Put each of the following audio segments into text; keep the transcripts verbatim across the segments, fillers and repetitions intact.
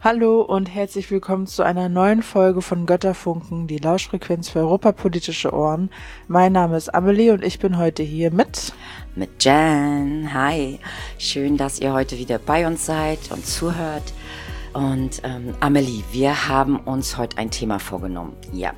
Hallo und herzlich willkommen zu einer neuen Folge von Götterfunken, die Lauschfrequenz für europapolitische Ohren. Mein Name ist Amelie und ich bin heute hier mit... Mit Jen. Hi. Schön, dass ihr heute wieder bei uns seid und zuhört. Und ähm, Amelie, wir haben uns heute ein Thema vorgenommen. Ja.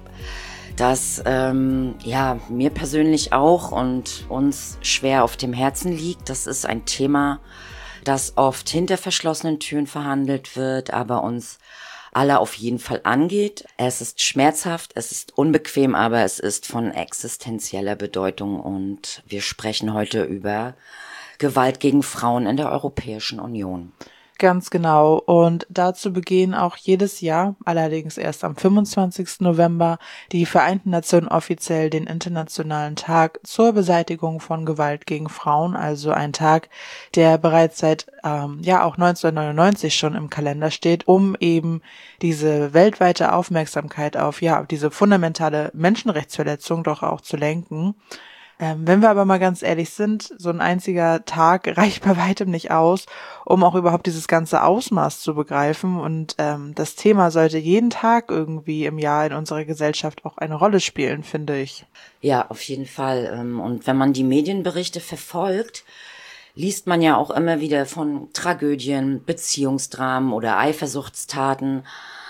Das ähm, ja mir persönlich auch und uns schwer auf dem Herzen liegt. Das ist ein Thema, das oft hinter verschlossenen Türen verhandelt wird, aber uns alle auf jeden Fall angeht. Es ist schmerzhaft, es ist unbequem, aber es ist von existenzieller Bedeutung und wir sprechen heute über Gewalt gegen Frauen in der Europäischen Union. Ganz genau. Und dazu begehen auch jedes Jahr, allerdings erst am fünfundzwanzigsten November, die Vereinten Nationen offiziell den Internationalen Tag zur Beseitigung von Gewalt gegen Frauen, also ein Tag, der bereits seit ähm, ja auch neunzehnhundertneunundneunzig schon im Kalender steht, um eben diese weltweite Aufmerksamkeit auf ja auf diese fundamentale Menschenrechtsverletzung doch auch zu lenken. Ähm, wenn wir aber mal ganz ehrlich sind, so ein einziger Tag reicht bei weitem nicht aus, um auch überhaupt dieses ganze Ausmaß zu begreifen. Und ähm, das Thema sollte jeden Tag irgendwie im Jahr in unserer Gesellschaft auch eine Rolle spielen, finde ich. Ja, auf jeden Fall. Und wenn man die Medienberichte verfolgt, liest man ja auch immer wieder von Tragödien, Beziehungsdramen oder Eifersuchtstaten.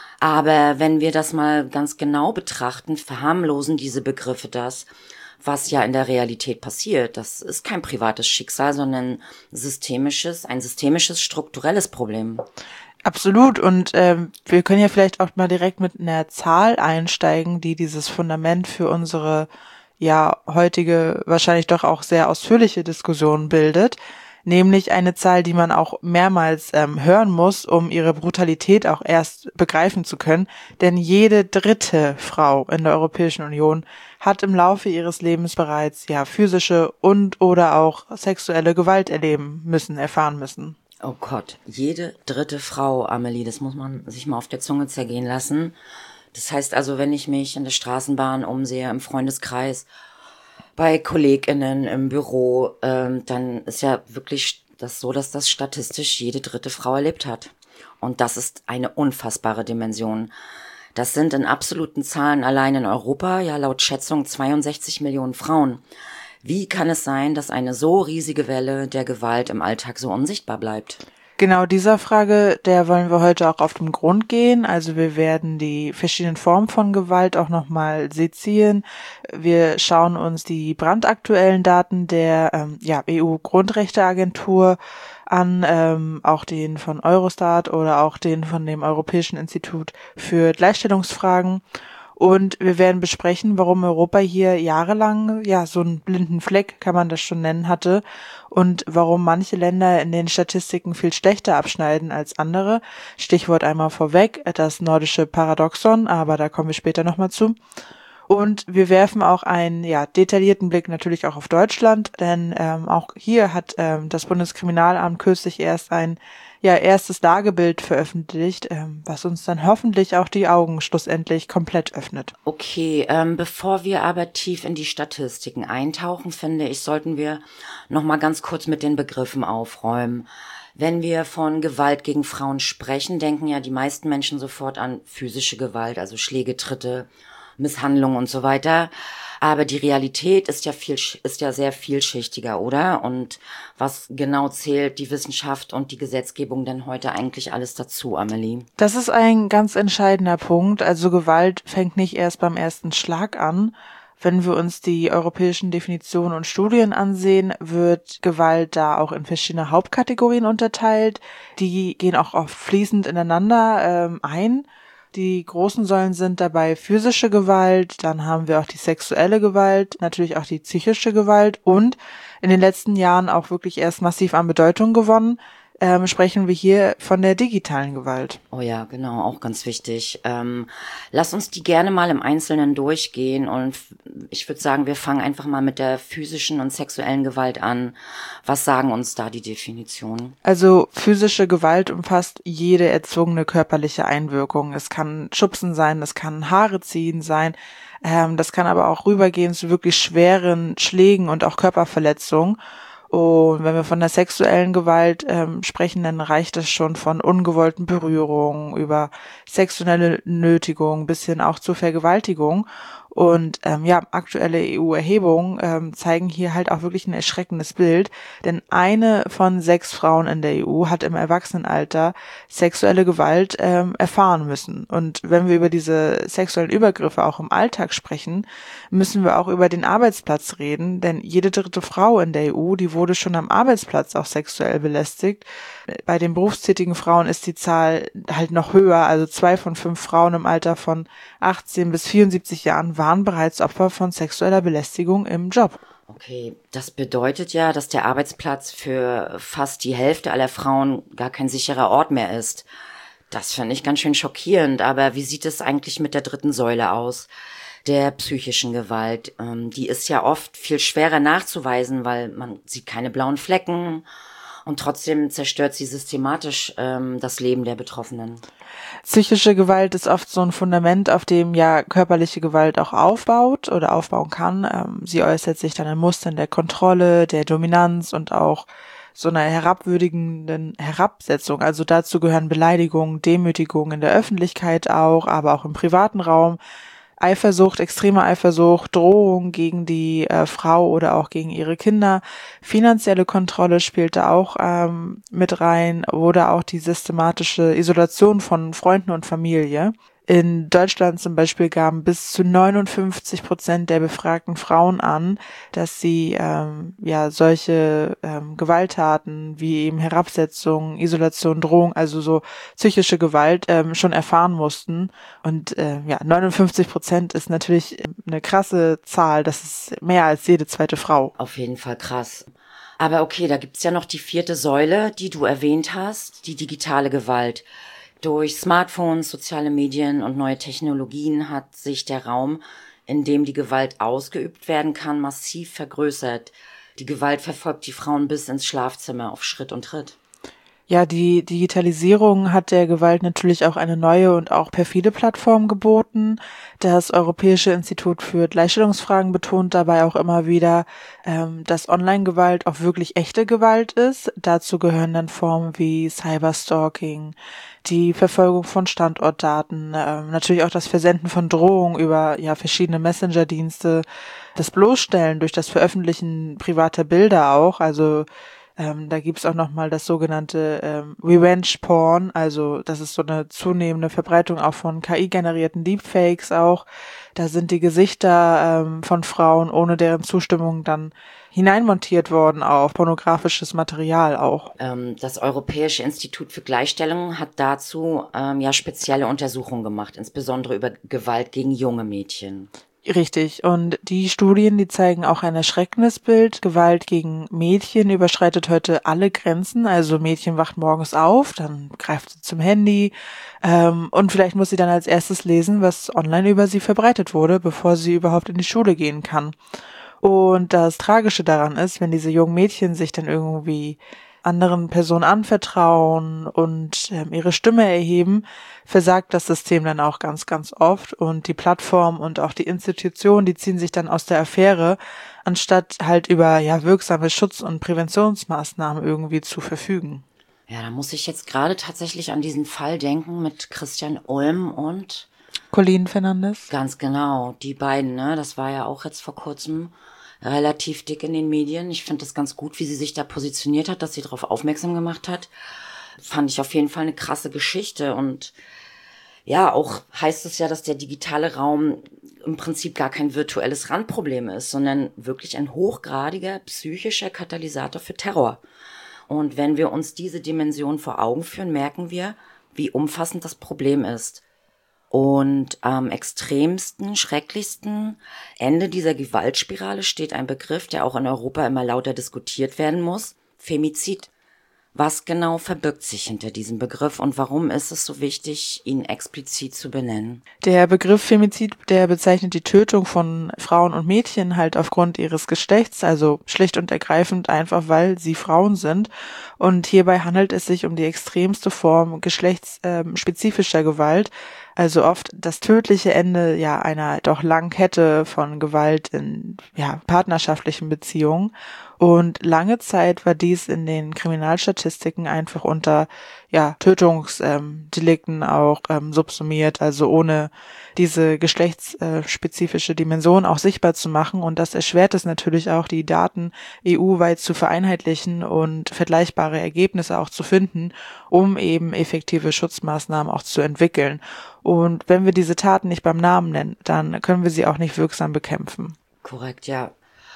Aber wenn wir das mal ganz genau betrachten, verharmlosen diese Begriffe das, was ja in der Realität passiert. Das ist kein privates Schicksal, sondern systemisches, ein systemisches, strukturelles Problem. Absolut. Und ähm, wir können ja vielleicht auch mal direkt mit einer Zahl einsteigen, die dieses Fundament für unsere ja heutige, wahrscheinlich doch auch sehr ausführliche Diskussion bildet. Nämlich eine Zahl, die man auch mehrmals ähm, hören muss, um ihre Brutalität auch erst begreifen zu können. Denn jede dritte Frau in der Europäischen Union hat im Laufe ihres Lebens bereits ja physische und oder auch sexuelle Gewalt erleben müssen, erfahren müssen. Oh Gott, jede dritte Frau, Amelie, das muss man sich mal auf der Zunge zergehen lassen. Das heißt also, wenn ich mich in der Straßenbahn umsehe, im Freundeskreis, bei KollegInnen im Büro, ähm, dann ist ja wirklich das so, dass das statistisch jede dritte Frau erlebt hat. Und das ist eine unfassbare Dimension. Das sind in absoluten Zahlen allein in Europa, ja laut Schätzung zweiundsechzig Millionen Frauen. Wie kann es sein, dass eine so riesige Welle der Gewalt im Alltag so unsichtbar bleibt? Genau dieser Frage, der wollen wir heute auch auf den Grund gehen. Also wir werden die verschiedenen Formen von Gewalt auch nochmal sezieren. Wir schauen uns die brandaktuellen Daten der ähm, ja, E U-Grundrechteagentur an, ähm, auch den von Eurostat oder auch den von dem Europäischen Institut für Gleichstellungsfragen. Und wir werden besprechen, warum Europa hier jahrelang ja so einen blinden Fleck, kann man das schon nennen, hatte und warum manche Länder in den Statistiken viel schlechter abschneiden als andere. Stichwort einmal vorweg, das nordische Paradoxon, aber da kommen wir später nochmal zu. Und wir werfen auch einen ja detaillierten Blick natürlich auch auf Deutschland, denn ähm, auch hier hat ähm, das Bundeskriminalamt kürzlich erst ein ja erstes Lagebild veröffentlicht, ähm, was uns dann hoffentlich auch die Augen schlussendlich komplett öffnet. Okay, ähm, bevor wir aber tief in die Statistiken eintauchen, finde ich, sollten wir noch mal ganz kurz mit den Begriffen aufräumen. Wenn wir von Gewalt gegen Frauen sprechen, denken ja die meisten Menschen sofort an physische Gewalt, also Schläge, Tritte, Misshandlung und so weiter. Aber die Realität ist ja viel, ist ja sehr vielschichtiger, oder? Und was genau zählt die Wissenschaft und die Gesetzgebung denn heute eigentlich alles dazu, Amelie? Das ist ein ganz entscheidender Punkt. Also Gewalt fängt nicht erst beim ersten Schlag an. Wenn wir uns die europäischen Definitionen und Studien ansehen, wird Gewalt da auch in verschiedene Hauptkategorien unterteilt. Die gehen auch oft fließend ineinander ähm, ein. Die großen Säulen sind dabei physische Gewalt, dann haben wir auch die sexuelle Gewalt, natürlich auch die psychische Gewalt und in den letzten Jahren auch wirklich erst massiv an Bedeutung gewonnen, ähm, sprechen wir hier von der digitalen Gewalt. Oh ja, genau, auch ganz wichtig. Ähm, lass uns die gerne mal im Einzelnen durchgehen und ich würde sagen, wir fangen einfach mal mit der physischen und sexuellen Gewalt an. Was sagen uns da die Definitionen? Also physische Gewalt umfasst jede erzwungene körperliche Einwirkung. Es kann Schubsen sein, es kann Haare ziehen sein, ähm, das kann aber auch rübergehen zu wirklich schweren Schlägen und auch Körperverletzungen. Und wenn wir von der sexuellen Gewalt ähm, sprechen, dann reicht es schon von ungewollten Berührungen über sexuelle Nötigung bis hin auch zur Vergewaltigung. Und ähm, ja, aktuelle E U-Erhebungen ähm, zeigen hier halt auch wirklich ein erschreckendes Bild, denn eine von sechs Frauen in der E U hat im Erwachsenenalter sexuelle Gewalt ähm, erfahren müssen. Und wenn wir über diese sexuellen Übergriffe auch im Alltag sprechen, müssen wir auch über den Arbeitsplatz reden, denn jede dritte Frau in der E U, die wurde schon am Arbeitsplatz auch sexuell belästigt. Bei den berufstätigen Frauen ist die Zahl halt noch höher, also zwei von fünf Frauen im Alter von achtzehn bis vierundsiebzig Jahren waren bereits Opfer von sexueller Belästigung im Job. Okay, das bedeutet ja, dass der Arbeitsplatz für fast die Hälfte aller Frauen gar kein sicherer Ort mehr ist. Das finde ich ganz schön schockierend, aber wie sieht es eigentlich mit der dritten Säule aus? Der psychischen Gewalt, ähm, die ist ja oft viel schwerer nachzuweisen, weil man sieht keine blauen Flecken und trotzdem zerstört sie systematisch ähm, das Leben der Betroffenen. Psychische Gewalt ist oft so ein Fundament, auf dem ja körperliche Gewalt auch aufbaut oder aufbauen kann. Ähm, sie äußert sich dann in Mustern der Kontrolle, der Dominanz und auch so einer herabwürdigenden Herabsetzung. Also dazu gehören Beleidigungen, Demütigungen in der Öffentlichkeit auch, aber auch im privaten Raum. Eifersucht, extreme Eifersucht, Drohung gegen die äh, Frau oder auch gegen ihre Kinder. Finanzielle Kontrolle spielte auch ähm, mit rein oder auch die systematische Isolation von Freunden und Familie. In Deutschland zum Beispiel gaben bis zu neunundfünfzig Prozent der befragten Frauen an, dass sie ähm, ja solche ähm, Gewalttaten wie eben Herabsetzung, Isolation, Drohung, also so psychische Gewalt ähm, schon erfahren mussten. Und äh, ja, neunundfünfzig Prozent ist natürlich eine krasse Zahl. Das ist mehr als jede zweite Frau. Auf jeden Fall krass. Aber okay, da gibt's ja noch die vierte Säule, die du erwähnt hast, die digitale Gewalt. Durch Smartphones, soziale Medien und neue Technologien hat sich der Raum, in dem die Gewalt ausgeübt werden kann, massiv vergrößert. Die Gewalt verfolgt die Frauen bis ins Schlafzimmer auf Schritt und Tritt. Ja, die Digitalisierung hat der Gewalt natürlich auch eine neue und auch perfide Plattform geboten. Das Europäische Institut für Gleichstellungsfragen betont dabei auch immer wieder, ähm, dass Online-Gewalt auch wirklich echte Gewalt ist. Dazu gehören dann Formen wie Cyberstalking, die Verfolgung von Standortdaten, ähm, natürlich auch das Versenden von Drohungen über ja verschiedene Messenger-Dienste, das Bloßstellen durch das Veröffentlichen privater Bilder auch, also Ähm, da gibt's auch nochmal das sogenannte ähm, Revenge Porn, also das ist so eine zunehmende Verbreitung auch von K I-generierten Deepfakes auch. Da sind die Gesichter ähm, von Frauen ohne deren Zustimmung dann hineinmontiert worden auf pornografisches Material auch. Ähm, das Europäische Institut für Gleichstellung hat dazu ähm, ja spezielle Untersuchungen gemacht, insbesondere über Gewalt gegen junge Mädchen. Richtig. Und die Studien, die zeigen auch ein erschreckendes Bild. Gewalt gegen Mädchen überschreitet heute alle Grenzen. Also Mädchen wacht morgens auf, dann greift sie zum Handy ähm, und vielleicht muss sie dann als erstes lesen, was online über sie verbreitet wurde, bevor sie überhaupt in die Schule gehen kann. Und das Tragische daran ist, wenn diese jungen Mädchen sich dann irgendwie anderen Personen anvertrauen und ähm, ihre Stimme erheben, versagt das System dann auch ganz, ganz oft und die Plattform und auch die Institutionen, die ziehen sich dann aus der Affäre, anstatt halt über ja wirksame Schutz- und Präventionsmaßnahmen irgendwie zu verfügen. Ja, da muss ich jetzt gerade tatsächlich an diesen Fall denken mit Christian Ulm und Colleen Fernandes. Ganz genau, die beiden, ne, das war ja auch jetzt vor kurzem relativ dick in den Medien. Ich finde das ganz gut, wie sie sich da positioniert hat, dass sie darauf aufmerksam gemacht hat. Fand ich auf jeden Fall eine krasse Geschichte. Und ja, auch heißt es ja, dass der digitale Raum im Prinzip gar kein virtuelles Randproblem ist, sondern wirklich ein hochgradiger psychischer Katalysator für Terror. Und wenn wir uns diese Dimension vor Augen führen, merken wir, wie umfassend das Problem ist. Und am extremsten, schrecklichsten Ende dieser Gewaltspirale steht ein Begriff, der auch in Europa immer lauter diskutiert werden muss: Femizid. Was genau verbirgt sich hinter diesem Begriff und warum ist es so wichtig, ihn explizit zu benennen? Der Begriff Femizid, der bezeichnet die Tötung von Frauen und Mädchen halt aufgrund ihres Geschlechts, also schlicht und ergreifend einfach, weil sie Frauen sind. Und hierbei handelt es sich um die extremste Form geschlechtsspezifischer Gewalt, also oft das tödliche Ende ja einer doch langen Kette von Gewalt in ja partnerschaftlichen Beziehungen. Und lange Zeit war dies in den Kriminalstatistiken einfach unter ja, Tötungsdelikten ähm, auch ähm, subsumiert, also ohne diese geschlechtsspezifische Dimension auch sichtbar zu machen. Und das erschwert es natürlich auch, die Daten E U-weit zu vereinheitlichen und vergleichbare Ergebnisse auch zu finden, um eben effektive Schutzmaßnahmen auch zu entwickeln. Und wenn wir diese Taten nicht beim Namen nennen, dann können wir sie auch nicht wirksam bekämpfen. Korrekt, ja.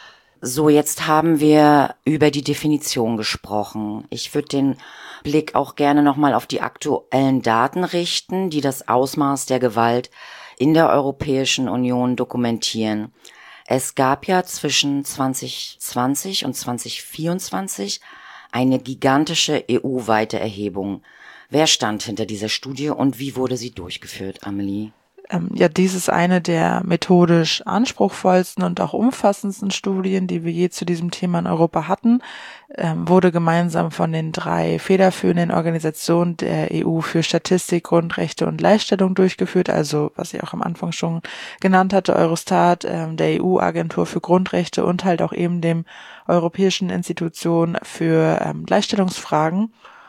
So, jetzt haben wir über die Definition gesprochen. Ich würde den Blick auch gerne nochmal auf die aktuellen Daten richten, die das Ausmaß der Gewalt in der Europäischen Union dokumentieren. Es gab ja zwischen zwanzig zwanzig und zwanzig vierundzwanzig eine gigantische E U-weite Erhebung. Wer stand hinter dieser Studie und wie wurde sie durchgeführt, Amelie? Ähm, ja, dies ist eine der methodisch anspruchsvollsten und auch umfassendsten Studien, die wir je zu diesem Thema in Europa hatten, ähm, wurde gemeinsam von den drei federführenden Organisationen der E U für Statistik, Grundrechte und Gleichstellung durchgeführt, also was ich auch am Anfang schon genannt hatte, Eurostat, ähm, der E U-Agentur für Grundrechte und halt auch eben dem Europäischen Institution für ähm, Gleichstellungsfragen.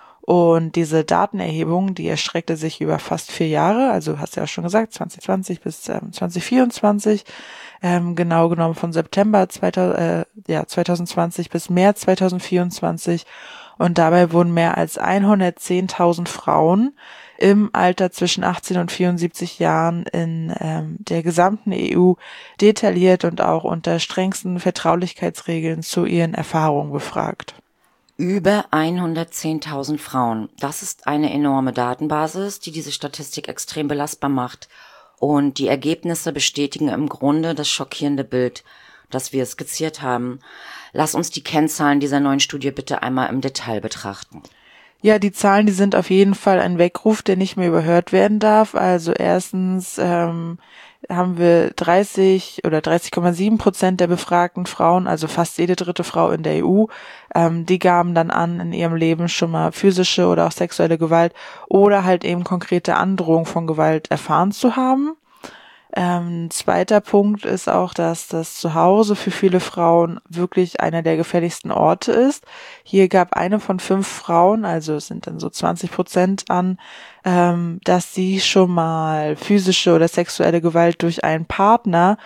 Und diese Datenerhebung, die erstreckte sich über fast vier Jahre, also hast du ja auch schon gesagt, zwanzig zwanzig bis ähm, zwanzig vierundzwanzig, ähm, genau genommen von September zweitausend, äh, ja, zwanzig zwanzig bis März zwanzig vierundzwanzig. Und dabei wurden mehr als hundertzehntausend Frauen im Alter zwischen achtzehn und vierundsiebzig Jahren in ähm, der gesamten E U detailliert und auch unter strengsten Vertraulichkeitsregeln zu ihren Erfahrungen befragt. Über hundertzehntausend Frauen. Das ist eine enorme Datenbasis, die diese Statistik extrem belastbar macht. Und die Ergebnisse bestätigen im Grunde das schockierende Bild, das wir skizziert haben. Lass uns die Kennzahlen dieser neuen Studie bitte einmal im Detail betrachten. Ja, die Zahlen, die sind auf jeden Fall ein Weckruf, der nicht mehr überhört werden darf. Also erstens ähm, haben wir dreißig oder dreißig Komma sieben Prozent der befragten Frauen, also fast jede dritte Frau in der E U, ähm, die gaben dann an, in ihrem Leben schon mal physische oder auch sexuelle Gewalt oder halt eben konkrete Androhung von Gewalt erfahren zu haben. Ähm, zweiter Punkt ist auch, dass das Zuhause für viele Frauen wirklich einer der gefährlichsten Orte ist. Hier gab eine von fünf Frauen, also es sind dann so zwanzig Prozent an, ähm, dass sie schon mal physische oder sexuelle Gewalt durch einen Partner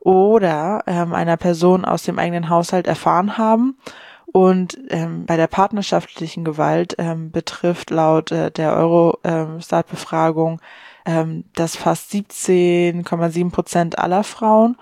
oder ähm, einer Person aus dem eigenen Haushalt erfahren haben. Und ähm, bei der partnerschaftlichen Gewalt ähm, betrifft laut äh, der Eurostat-Befragung ähm, das fast siebzehn Komma sieben Prozent aller Frauen.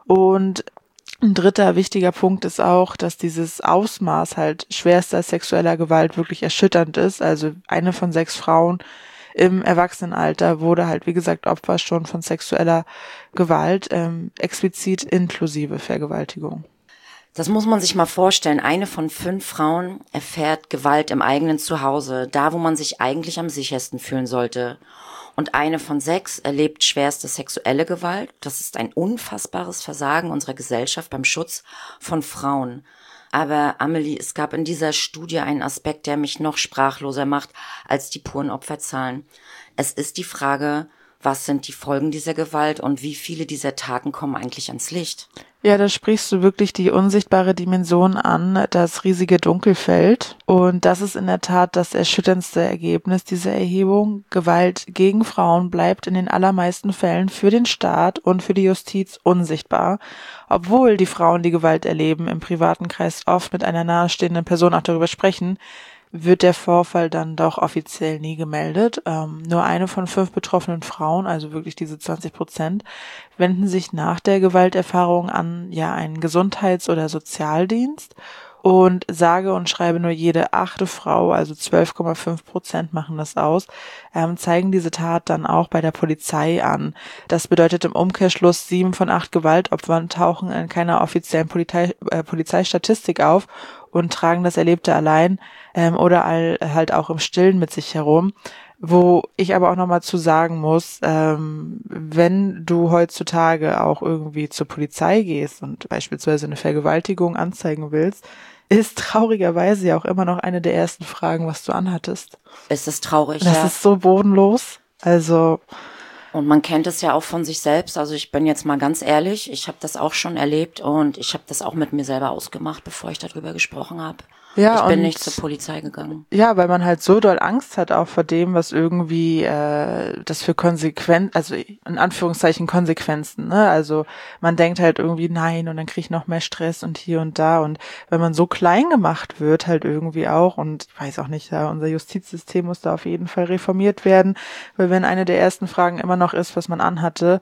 Und ein dritter wichtiger Punkt ist auch, dass dieses Ausmaß halt schwerster sexueller Gewalt wirklich erschütternd ist. Also eine von sechs Frauen im Erwachsenenalter wurde halt, wie gesagt, Opfer schon von sexueller Gewalt, ähm, explizit inklusive Vergewaltigung. Das muss man sich mal vorstellen. Eine von fünf Frauen erfährt Gewalt im eigenen Zuhause, da wo man sich eigentlich am sichersten fühlen sollte. Und eine von sechs erlebt schwerste sexuelle Gewalt. Das ist ein unfassbares Versagen unserer Gesellschaft beim Schutz von Frauen. Aber Amelie, es gab in dieser Studie einen Aspekt, der mich noch sprachloser macht als die puren Opferzahlen. Es ist die Frage, was sind die Folgen dieser Gewalt und wie viele dieser Taten kommen eigentlich ans Licht? Ja, da sprichst du wirklich die unsichtbare Dimension an, das riesige Dunkelfeld. Und das ist in der Tat das erschütterndste Ergebnis dieser Erhebung. Gewalt gegen Frauen bleibt in den allermeisten Fällen für den Staat und für die Justiz unsichtbar, obwohl die Frauen, die Gewalt erleben, im privaten Kreis oft mit einer nahestehenden Person auch darüber sprechen, wird der Vorfall dann doch offiziell nie gemeldet. Ähm, nur eine von fünf betroffenen Frauen, also wirklich diese zwanzig Prozent, wenden sich nach der Gewalterfahrung an ja einen Gesundheits- oder Sozialdienst. Und sage und schreibe nur jede achte Frau, also zwölf Komma fünf Prozent machen das aus, ähm, zeigen diese Tat dann auch bei der Polizei an. Das bedeutet im Umkehrschluss, sieben von acht Gewaltopfern tauchen in keiner offiziellen Polizei, äh, Polizeistatistik auf und tragen das Erlebte allein ähm, oder all, halt auch im Stillen mit sich herum. Wo ich aber auch nochmal zu sagen muss, ähm, wenn du heutzutage auch irgendwie zur Polizei gehst und beispielsweise eine Vergewaltigung anzeigen willst, ist traurigerweise ja auch immer noch eine der ersten Fragen, was du anhattest. Ist das traurig, das ja? Das ist so bodenlos. Also Und man kennt es ja auch von sich selbst. Also ich bin jetzt mal ganz ehrlich, ich habe das auch schon erlebt und ich habe das auch mit mir selber ausgemacht, bevor ich darüber gesprochen habe. Ja, ich bin und, nicht zur Polizei gegangen. Ja, weil man halt so doll Angst hat auch vor dem, was irgendwie äh, das für Konsequenzen, also in Anführungszeichen Konsequenzen, ne? Also man denkt halt irgendwie, nein, und dann krieg ich noch mehr Stress und hier und da. Und wenn man so klein gemacht wird, halt irgendwie auch, und ich weiß auch nicht, ja, unser Justizsystem muss da auf jeden Fall reformiert werden, weil wenn eine der ersten Fragen immer noch ist, was man anhatte,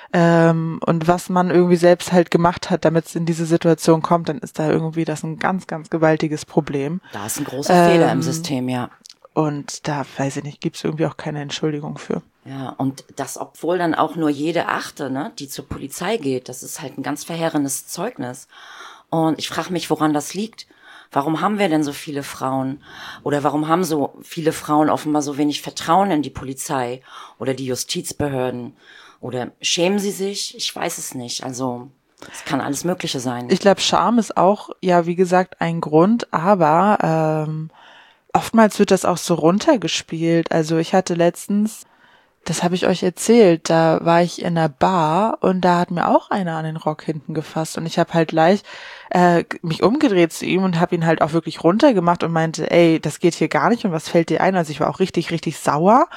ähm, und was man irgendwie selbst halt gemacht hat, damit es in diese Situation kommt, dann ist da irgendwie das ein ganz, ganz gewaltiges Problem. Problem. Da ist ein großer ähm, Fehler im System, ja. Und da, weiß ich nicht, gibt es irgendwie auch keine Entschuldigung für. Ja, und das, obwohl dann auch nur jede Achte, ne, die zur Polizei geht, das ist halt ein ganz verheerendes Zeugnis. Und ich frage mich, woran das liegt. Warum haben wir denn so viele Frauen? Oder warum haben so viele Frauen offenbar so wenig Vertrauen in die Polizei oder die Justizbehörden? Oder schämen sie sich? Ich weiß es nicht. Also es kann alles Mögliche sein. Ich glaube, Scham ist auch, ja, wie gesagt, ein Grund, aber ähm, oftmals wird das auch so runtergespielt. Also ich hatte letztens, das habe ich euch erzählt, da war ich in einer Bar und da hat mir auch einer an den Rock hinten gefasst und ich habe halt gleich äh, mich umgedreht zu ihm und habe ihn halt auch wirklich runtergemacht und meinte, ey, das geht hier gar nicht und was fällt dir ein? Also ich war auch richtig, richtig sauer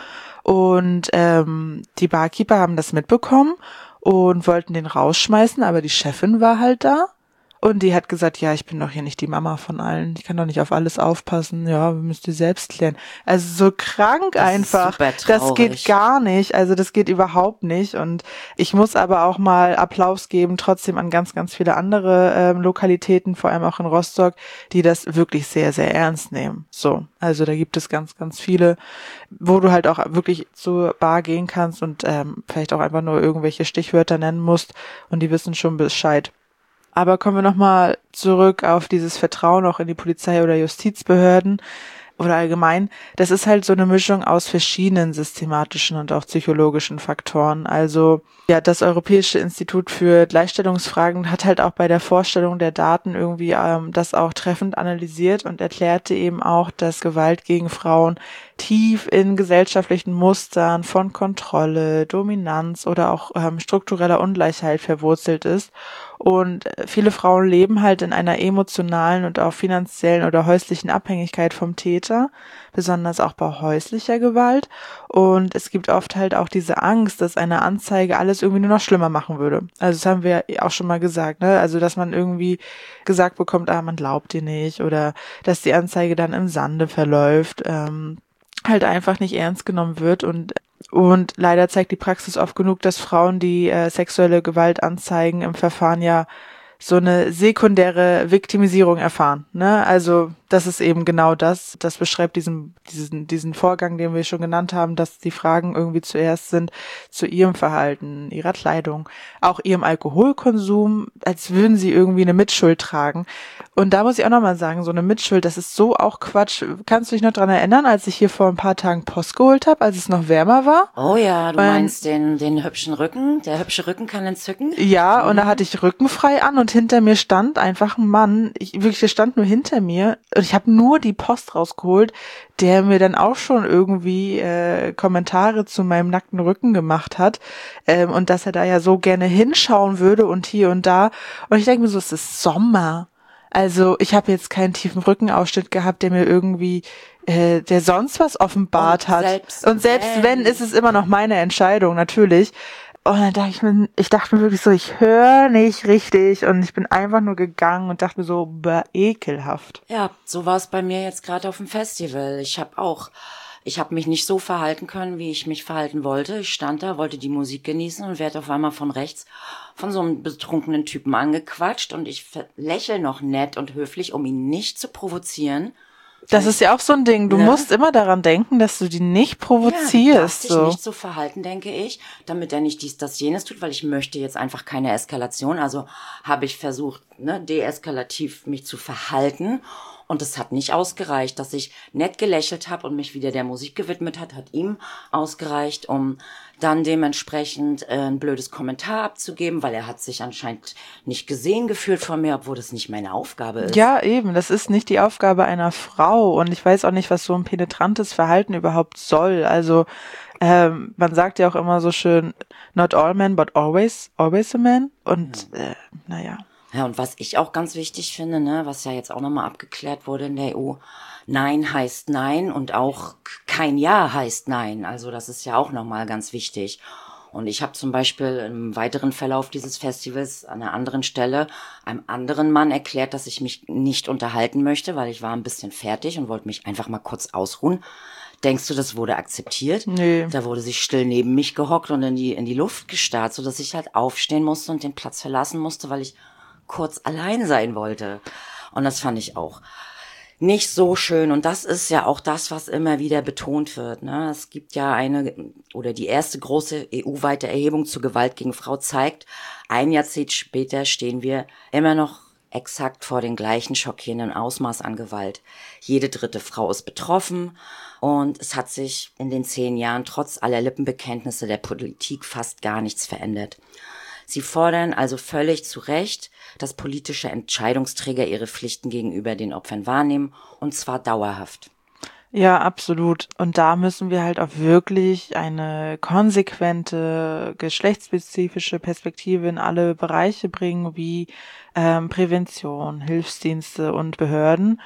und ähm, die Barkeeper haben das mitbekommen und wollten den rausschmeißen, aber die Chefin war halt da und die hat gesagt, ja, ich bin doch hier nicht die Mama von allen, ich kann doch nicht auf alles aufpassen, ja, müsst ihr selbst klären. Also so krank das einfach, ist super das geht gar nicht, also das geht überhaupt nicht und ich muss aber auch mal Applaus geben, trotzdem an ganz, ganz viele andere ähm, Lokalitäten, vor allem auch in Rostock, die das wirklich sehr, sehr ernst nehmen. So, also da gibt es ganz, ganz viele, wo du halt auch wirklich zur Bar gehen kannst und ähm, vielleicht auch einfach nur irgendwelche Stichwörter nennen musst und die wissen schon Bescheid. Aber kommen wir nochmal zurück auf dieses Vertrauen auch in die Polizei oder Justizbehörden oder allgemein. Das ist halt so eine Mischung aus verschiedenen systematischen und auch psychologischen Faktoren. Also ja, das Europäische Institut für Gleichstellungsfragen hat halt auch bei der Vorstellung der Daten irgendwie ähm, das auch treffend analysiert und erklärte eben auch, dass Gewalt gegen Frauen tief in gesellschaftlichen Mustern von Kontrolle, Dominanz oder auch ähm, struktureller Ungleichheit verwurzelt ist. Und viele Frauen leben halt in einer emotionalen und auch finanziellen oder häuslichen Abhängigkeit vom Täter, besonders auch bei häuslicher Gewalt. Und es gibt oft halt auch diese Angst, dass eine Anzeige alles irgendwie nur noch schlimmer machen würde. Also das haben wir ja auch schon mal gesagt, ne? Also dass man irgendwie gesagt bekommt, ah, man glaubt dir nicht, oder dass die Anzeige dann im Sande verläuft, ähm, halt einfach nicht ernst genommen wird und Und leider zeigt die Praxis oft genug, dass Frauen, die äh, sexuelle Gewalt anzeigen, im Verfahren ja so eine sekundäre Viktimisierung erfahren, ne? Also das ist eben genau das. Das beschreibt diesen diesen diesen Vorgang, den wir schon genannt haben, dass die Fragen irgendwie zuerst sind zu ihrem Verhalten, ihrer Kleidung, auch ihrem Alkoholkonsum, als würden sie irgendwie eine Mitschuld tragen. Und da muss ich auch nochmal sagen, so eine Mitschuld, das ist so auch Quatsch. Kannst du dich noch dran erinnern, als ich hier vor ein paar Tagen Post geholt habe, als es noch wärmer war? Oh ja, du Und, meinst den den hübschen Rücken? Der hübsche Rücken kann entzücken? Ja, mhm. Und da hatte ich rückenfrei an und hinter mir stand einfach ein Mann, ich, wirklich, der stand nur hinter mir und ich habe nur die Post rausgeholt, der mir dann auch schon irgendwie äh, Kommentare zu meinem nackten Rücken gemacht hat ähm, und dass er da ja so gerne hinschauen würde und hier und da. Und ich denke mir so, es ist Sommer. Also ich habe jetzt keinen tiefen Rückenausschnitt gehabt, der mir irgendwie, äh, der sonst was offenbart und hat. Selbst und selbst wenn, wenn, ist es immer noch meine Entscheidung, natürlich. Und dann dachte ich mir, ich dachte mir wirklich so, ich höre nicht richtig und ich bin einfach nur gegangen und dachte mir so, bäh, ekelhaft. Ja, so war es bei mir jetzt gerade auf dem Festival. Ich habe auch, ich habe mich nicht so verhalten können, wie ich mich verhalten wollte. Ich stand da, wollte die Musik genießen und werde auf einmal von rechts von so einem betrunkenen Typen angequatscht und ich lächle noch nett und höflich, um ihn nicht zu provozieren. Das ist ja auch so ein Ding. Du ne? musst immer daran denken, dass du die nicht provozierst. Ja, so. dich nicht so verhalten, denke ich, damit er nicht dies, das, jenes tut, weil ich möchte jetzt einfach keine Eskalation. Also habe ich versucht, ne, deeskalativ mich zu verhalten Und es hat nicht ausgereicht, dass ich nett gelächelt habe und mich wieder der Musik gewidmet hat, hat ihm ausgereicht, um dann dementsprechend äh, ein blödes Kommentar abzugeben, weil er hat sich anscheinend nicht gesehen gefühlt von mir, obwohl das nicht meine Aufgabe ist. Ja, eben, das ist nicht die Aufgabe einer Frau und ich weiß auch nicht, was so ein penetrantes Verhalten überhaupt soll. Also ähm, man sagt ja auch immer so schön, not all men, but always, always a man. Und ja. äh, naja. Ja, und was ich auch ganz wichtig finde, ne, was ja jetzt auch nochmal abgeklärt wurde in der E U, Nein heißt Nein und auch kein Ja heißt Nein. Also das ist ja auch nochmal ganz wichtig. Und ich habe zum Beispiel im weiteren Verlauf dieses Festivals an einer anderen Stelle einem anderen Mann erklärt, dass ich mich nicht unterhalten möchte, weil ich war ein bisschen fertig und wollte mich einfach mal kurz ausruhen. Denkst du, das wurde akzeptiert? Nee. Da wurde sich still neben mich gehockt und in die in die Luft gestarrt, sodass ich halt aufstehen musste und den Platz verlassen musste, weil ich kurz allein sein wollte. Und das fand ich auch nicht so schön. Und das ist ja auch das, was immer wieder betont wird, ne? Es gibt ja eine, oder die erste große E U-weite Erhebung zur Gewalt gegen Frau zeigt, ein Jahrzehnt später stehen wir immer noch exakt vor dem gleichen schockierenden Ausmaß an Gewalt. Jede dritte Frau ist betroffen und es hat sich in den zehn Jahren trotz aller Lippenbekenntnisse der Politik fast gar nichts verändert. Sie fordern also völlig zu Recht, dass politische Entscheidungsträger ihre Pflichten gegenüber den Opfern wahrnehmen, und zwar dauerhaft. Ja, absolut. Und da müssen wir halt auch wirklich eine konsequente, geschlechtsspezifische Perspektive in alle Bereiche bringen, wie ähm, Prävention, Hilfsdienste und Behörden.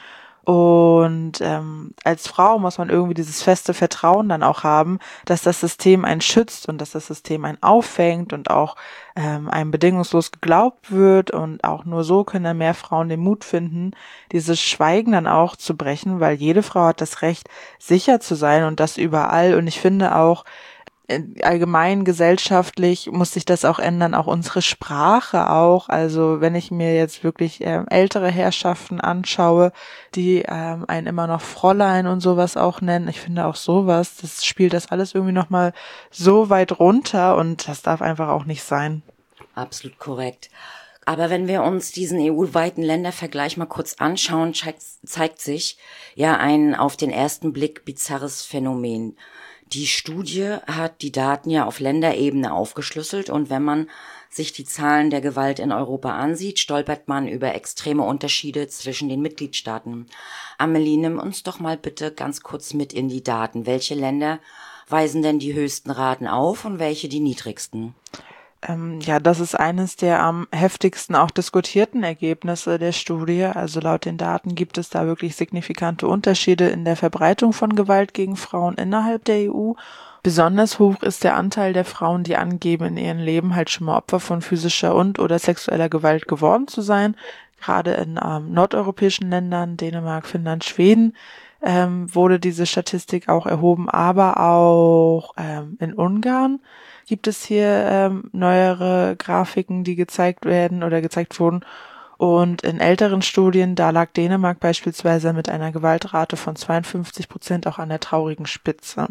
Und ähm, als Frau muss man irgendwie dieses feste Vertrauen dann auch haben, dass das System einen schützt und dass das System einen auffängt und auch ähm, einem bedingungslos geglaubt wird. Und auch nur so können dann mehr Frauen den Mut finden, dieses Schweigen dann auch zu brechen, weil jede Frau hat das Recht, sicher zu sein und das überall. Und ich finde auch, allgemein gesellschaftlich muss sich das auch ändern, auch unsere Sprache auch. Also wenn ich mir jetzt wirklich ähm, ältere Herrschaften anschaue, die ähm, einen immer noch Fräulein und sowas auch nennen, ich finde auch sowas, das spielt das alles irgendwie nochmal so weit runter und das darf einfach auch nicht sein. Absolut korrekt. Aber wenn wir uns diesen E U-weiten Ländervergleich mal kurz anschauen, zeigt, zeigt sich ja ein auf den ersten Blick bizarres Phänomen. Die Studie hat die Daten ja auf Länderebene aufgeschlüsselt und wenn man sich die Zahlen der Gewalt in Europa ansieht, stolpert man über extreme Unterschiede zwischen den Mitgliedstaaten. Amelie, nimm uns doch mal bitte ganz kurz mit in die Daten. Welche Länder weisen denn die höchsten Raten auf und welche die niedrigsten? Ähm, ja, das ist eines der am heftigsten auch diskutierten Ergebnisse der Studie. Also laut den Daten gibt es da wirklich signifikante Unterschiede in der Verbreitung von Gewalt gegen Frauen innerhalb der E U. Besonders hoch ist der Anteil der Frauen, die angeben, in ihrem Leben halt schon mal Opfer von physischer und oder sexueller Gewalt geworden zu sein. Gerade in ähm, nordeuropäischen Ländern, Dänemark, Finnland, Schweden, ähm, wurde diese Statistik auch erhoben, aber auch ähm, in Ungarn gibt es hier ähm, neuere Grafiken, die gezeigt werden oder gezeigt wurden. Und in älteren Studien, da lag Dänemark beispielsweise mit einer Gewaltrate von zweiundfünfzig Prozent auch an der traurigen Spitze.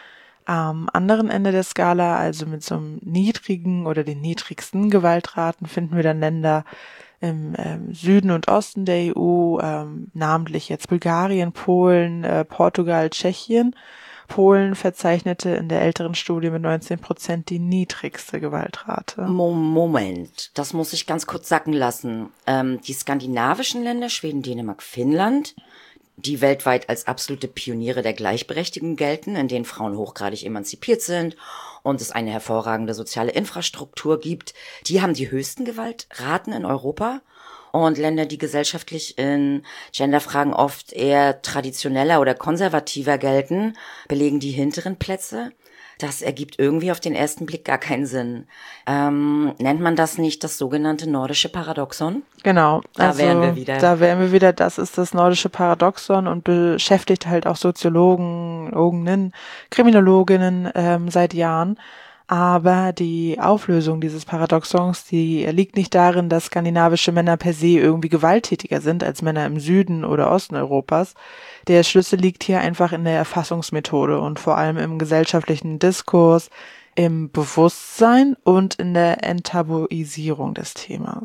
Am anderen Ende der Skala, also mit so einem niedrigen oder den niedrigsten Gewaltraten, finden wir dann Länder im ähm, Süden und Osten der E U, ähm, namentlich jetzt Bulgarien, Polen, äh, Portugal, Tschechien. Polen verzeichnete in der älteren Studie mit neunzehn Prozent die niedrigste Gewaltrate. Moment, das muss ich ganz kurz sacken lassen. Ähm, die skandinavischen Länder, Schweden, Dänemark, Finnland, die weltweit als absolute Pioniere der Gleichberechtigung gelten, in denen Frauen hochgradig emanzipiert sind und es eine hervorragende soziale Infrastruktur gibt, die haben die höchsten Gewaltraten in Europa. Und Länder, die gesellschaftlich in Genderfragen oft eher traditioneller oder konservativer gelten, belegen die hinteren Plätze. Das ergibt irgendwie auf den ersten Blick gar keinen Sinn. Ähm, nennt man das nicht das sogenannte nordische Paradoxon? Genau. Da also, wären wir wieder. Da wären wir wieder. Das ist das nordische Paradoxon und beschäftigt halt auch Soziologen, Kriminologinnen ähm, seit Jahren. Aber die Auflösung dieses Paradoxons, die liegt nicht darin, dass skandinavische Männer per se irgendwie gewalttätiger sind als Männer im Süden oder Osten Europas. Der Schlüssel liegt hier einfach in der Erfassungsmethode und vor allem im gesellschaftlichen Diskurs, im Bewusstsein und in der Enttabuisierung des Themas.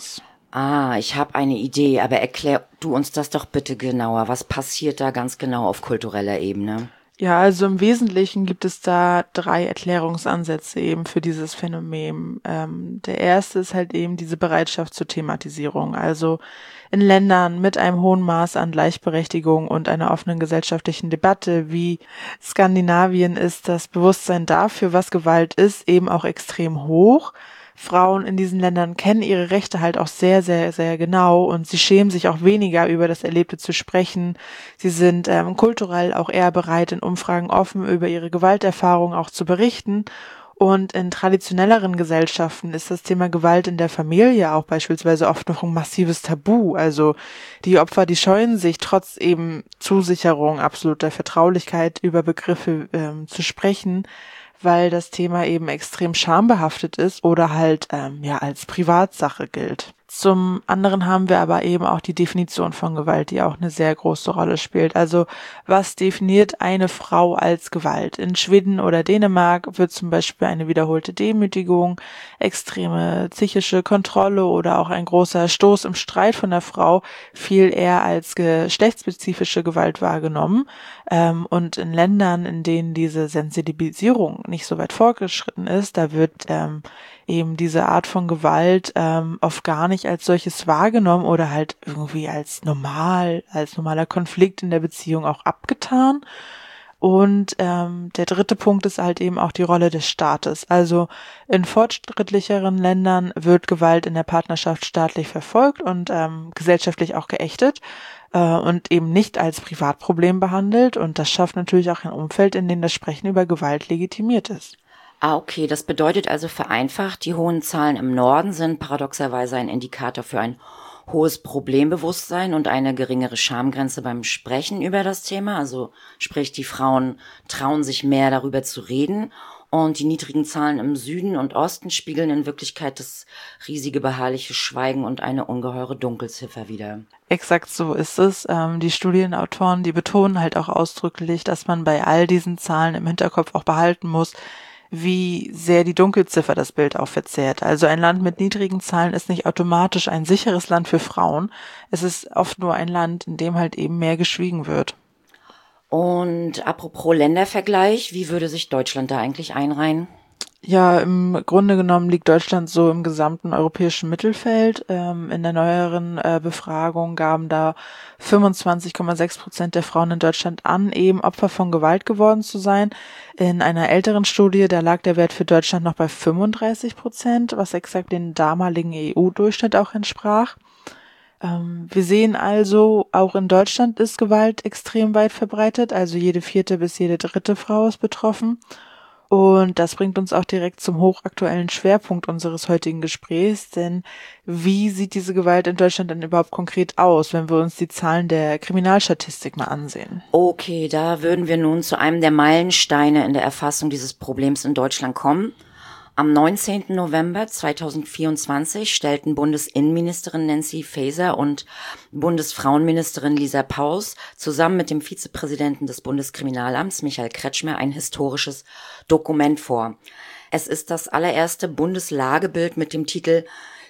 Ah, ich habe eine Idee, aber erklär du uns das doch bitte genauer. Was passiert da ganz genau auf kultureller Ebene? Ja, also im Wesentlichen gibt es da drei Erklärungsansätze eben für dieses Phänomen. Ähm, der erste ist halt eben diese Bereitschaft zur Thematisierung. Also in Ländern mit einem hohen Maß an Gleichberechtigung und einer offenen gesellschaftlichen Debatte wie Skandinavien ist das Bewusstsein dafür, was Gewalt ist, eben auch extrem hoch. Frauen in diesen Ländern kennen ihre Rechte halt auch sehr, sehr, sehr genau und sie schämen sich auch weniger über das Erlebte zu sprechen. Sie sind ähm, kulturell auch eher bereit, in Umfragen offen über ihre Gewalterfahrungen auch zu berichten. Und in traditionelleren Gesellschaften ist das Thema Gewalt in der Familie auch beispielsweise oft noch ein massives Tabu. Also die Opfer, die scheuen sich trotz eben Zusicherung absoluter Vertraulichkeit über Begriffe ähm, zu sprechen, weil das Thema eben extrem schambehaftet ist oder halt ähm, ja als Privatsache gilt. Zum anderen haben wir aber eben auch die Definition von Gewalt, die auch eine sehr große Rolle spielt. Also was definiert eine Frau als Gewalt? In Schweden oder Dänemark wird zum Beispiel eine wiederholte Demütigung, extreme psychische Kontrolle oder auch ein großer Stoß im Streit von der Frau viel eher als geschlechtsspezifische Gewalt wahrgenommen. Ähm, und in Ländern, in denen diese Sensibilisierung nicht so weit fortgeschritten ist, da wird ähm, eben diese Art von Gewalt ähm, oft gar nicht als solches wahrgenommen oder halt irgendwie als normal, als normaler Konflikt in der Beziehung auch abgetan. Und ähm, der dritte Punkt ist halt eben auch die Rolle des Staates. Also in fortschrittlicheren Ländern wird Gewalt in der Partnerschaft staatlich verfolgt und ähm, gesellschaftlich auch geächtet äh, und eben nicht als Privatproblem behandelt. Und das schafft natürlich auch ein Umfeld, in dem das Sprechen über Gewalt legitimiert ist. Ah, okay, das bedeutet also vereinfacht, die hohen Zahlen im Norden sind paradoxerweise ein Indikator für ein hohes Problembewusstsein und eine geringere Schamgrenze beim Sprechen über das Thema. Also sprich, die Frauen trauen sich mehr darüber zu reden und die niedrigen Zahlen im Süden und Osten spiegeln in Wirklichkeit das riesige beharrliche Schweigen und eine ungeheure Dunkelziffer wider. Exakt so ist es. Ähm, die Studienautoren, die betonen halt auch ausdrücklich, dass man bei all diesen Zahlen im Hinterkopf auch behalten muss, wie sehr die Dunkelziffer das Bild auch verzerrt. Also ein Land mit niedrigen Zahlen ist nicht automatisch ein sicheres Land für Frauen. Es ist oft nur ein Land, in dem halt eben mehr geschwiegen wird. Und apropos Ländervergleich, wie würde sich Deutschland da eigentlich einreihen? Ja, im Grunde genommen liegt Deutschland so im gesamten europäischen Mittelfeld. Ähm, in der neueren äh, Befragung gaben da fünfundzwanzig Komma sechs Prozent der Frauen in Deutschland an, eben Opfer von Gewalt geworden zu sein. In einer älteren Studie, da lag der Wert für Deutschland noch bei fünfunddreißig Prozent, was exakt den damaligen E U-Durchschnitt auch entsprach. Ähm, wir sehen also, auch in Deutschland ist Gewalt extrem weit verbreitet, also jede vierte bis jede dritte Frau ist betroffen. Und das bringt uns auch direkt zum hochaktuellen Schwerpunkt unseres heutigen Gesprächs, denn wie sieht diese Gewalt in Deutschland denn überhaupt konkret aus, wenn wir uns die Zahlen der Kriminalstatistik mal ansehen? Okay, da würden wir nun zu einem der Meilensteine in der Erfassung dieses Problems in Deutschland kommen. Am neunzehnten November zweitausendvierundzwanzig stellten Bundesinnenministerin Nancy Faeser und Bundesfrauenministerin Lisa Paus zusammen mit dem Vizepräsidenten des Bundeskriminalamts Michael Kretschmer ein historisches Dokument vor. Es ist das allererste Bundeslagebild mit dem Titel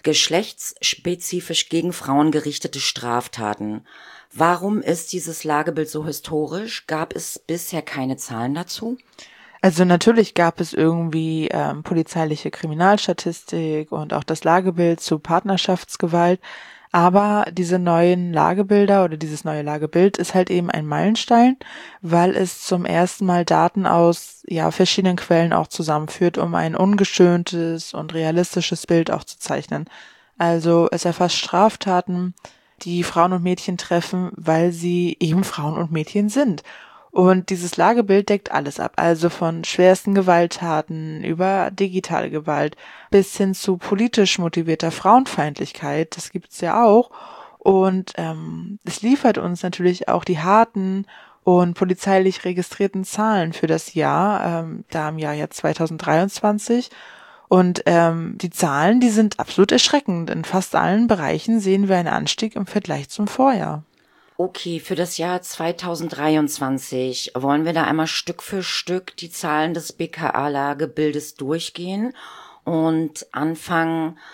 Geschlechtsspezifisch gegen Frauen gerichtete Straftaten. Warum ist dieses Lagebild so historisch? Gab es bisher keine Zahlen dazu? Also natürlich gab es irgendwie ähm, polizeiliche Kriminalstatistik und auch das Lagebild zu Partnerschaftsgewalt, aber diese neuen Lagebilder oder dieses neue Lagebild ist halt eben ein Meilenstein, weil es zum ersten Mal Daten aus ja verschiedenen Quellen auch zusammenführt, um ein ungeschöntes und realistisches Bild auch zu zeichnen. Also es erfasst Straftaten, die Frauen und Mädchen treffen, weil sie eben Frauen und Mädchen sind. Und dieses Lagebild deckt alles ab, also von schwersten Gewalttaten über digitale Gewalt bis hin zu politisch motivierter Frauenfeindlichkeit, das gibt's ja auch. Und ähm, es liefert uns natürlich auch die harten und polizeilich registrierten Zahlen für das Jahr, ähm, da im Jahr jetzt zweitausenddreiundzwanzig. Und ähm, die Zahlen, die sind absolut erschreckend. In fast allen Bereichen sehen wir einen Anstieg im Vergleich zum Vorjahr. Okay, für das Jahr zweitausenddreiundzwanzig wollen wir da einmal Stück für Stück die Zahlen des B K A-Lagebildes durchgehen und anfangen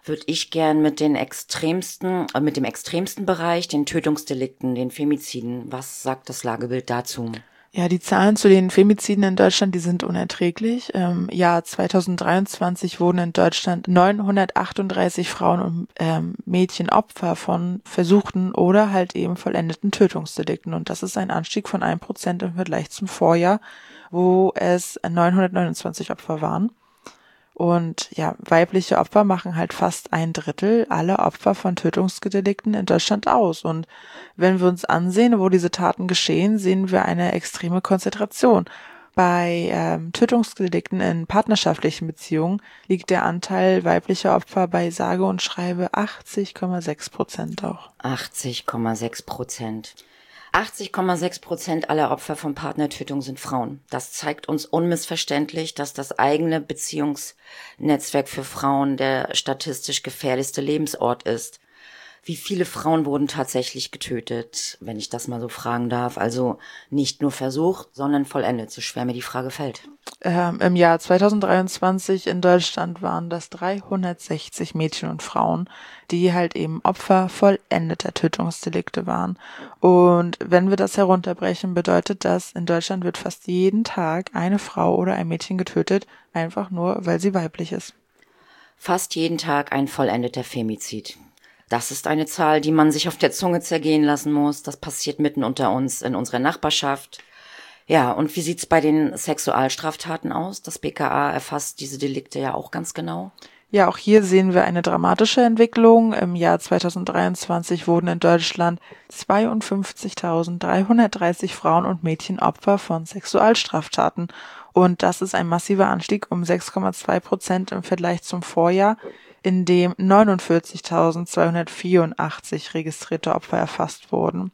würde ich gern mit den extremsten, äh, mit dem extremsten Bereich, den Tötungsdelikten, den Femiziden. Was sagt das Lagebild dazu? Ja, die Zahlen zu den Femiziden in Deutschland, die sind unerträglich. Im Jahr zweitausenddreiundzwanzig wurden in Deutschland neunhundertachtunddreißig Frauen und ähm, Mädchen Opfer von versuchten oder halt eben vollendeten Tötungsdelikten. Und das ist ein Anstieg von ein Prozent im Vergleich zum Vorjahr, wo es neunhundertneunundzwanzig Opfer waren. Und ja, weibliche Opfer machen halt fast ein Drittel aller Opfer von Tötungsdelikten in Deutschland aus. Und wenn wir uns ansehen, wo diese Taten geschehen, sehen wir eine extreme Konzentration. Bei ähm, Tötungsdelikten in partnerschaftlichen Beziehungen liegt der Anteil weiblicher Opfer bei sage und schreibe achtzig Komma sechs Prozent auch. achtzig Komma sechs Prozent. achtzig Komma sechs Prozent aller Opfer von Partnertötung sind Frauen. Das zeigt uns unmissverständlich, dass das eigene Beziehungsnetzwerk für Frauen der statistisch gefährlichste Lebensort ist. Wie viele Frauen wurden tatsächlich getötet, wenn ich das mal so fragen darf? Also nicht nur versucht, sondern vollendet, so schwer mir die Frage fällt. Ähm, im Jahr zweitausenddreiundzwanzig in Deutschland waren das dreihundertsechzig Mädchen und Frauen, die halt eben Opfer vollendeter Tötungsdelikte waren. Und wenn wir das herunterbrechen, bedeutet das, in Deutschland wird fast jeden Tag eine Frau oder ein Mädchen getötet, einfach nur, weil sie weiblich ist. Fast jeden Tag ein vollendeter Femizid. Das ist eine Zahl, die man sich auf der Zunge zergehen lassen muss. Das passiert mitten unter uns in unserer Nachbarschaft. Ja, und wie sieht's bei den Sexualstraftaten aus? Das B K A erfasst diese Delikte ja auch ganz genau. Ja, auch hier sehen wir eine dramatische Entwicklung. Im Jahr zweitausenddreiundzwanzig wurden in Deutschland zweiundfünfzigtausenddreihundertdreißig Frauen und Mädchen Opfer von Sexualstraftaten. Und das ist ein massiver Anstieg um sechs Komma zwei Prozent im Vergleich zum Vorjahr, in dem neunundvierzigtausendzweihundertvierundachtzig registrierte Opfer erfasst wurden.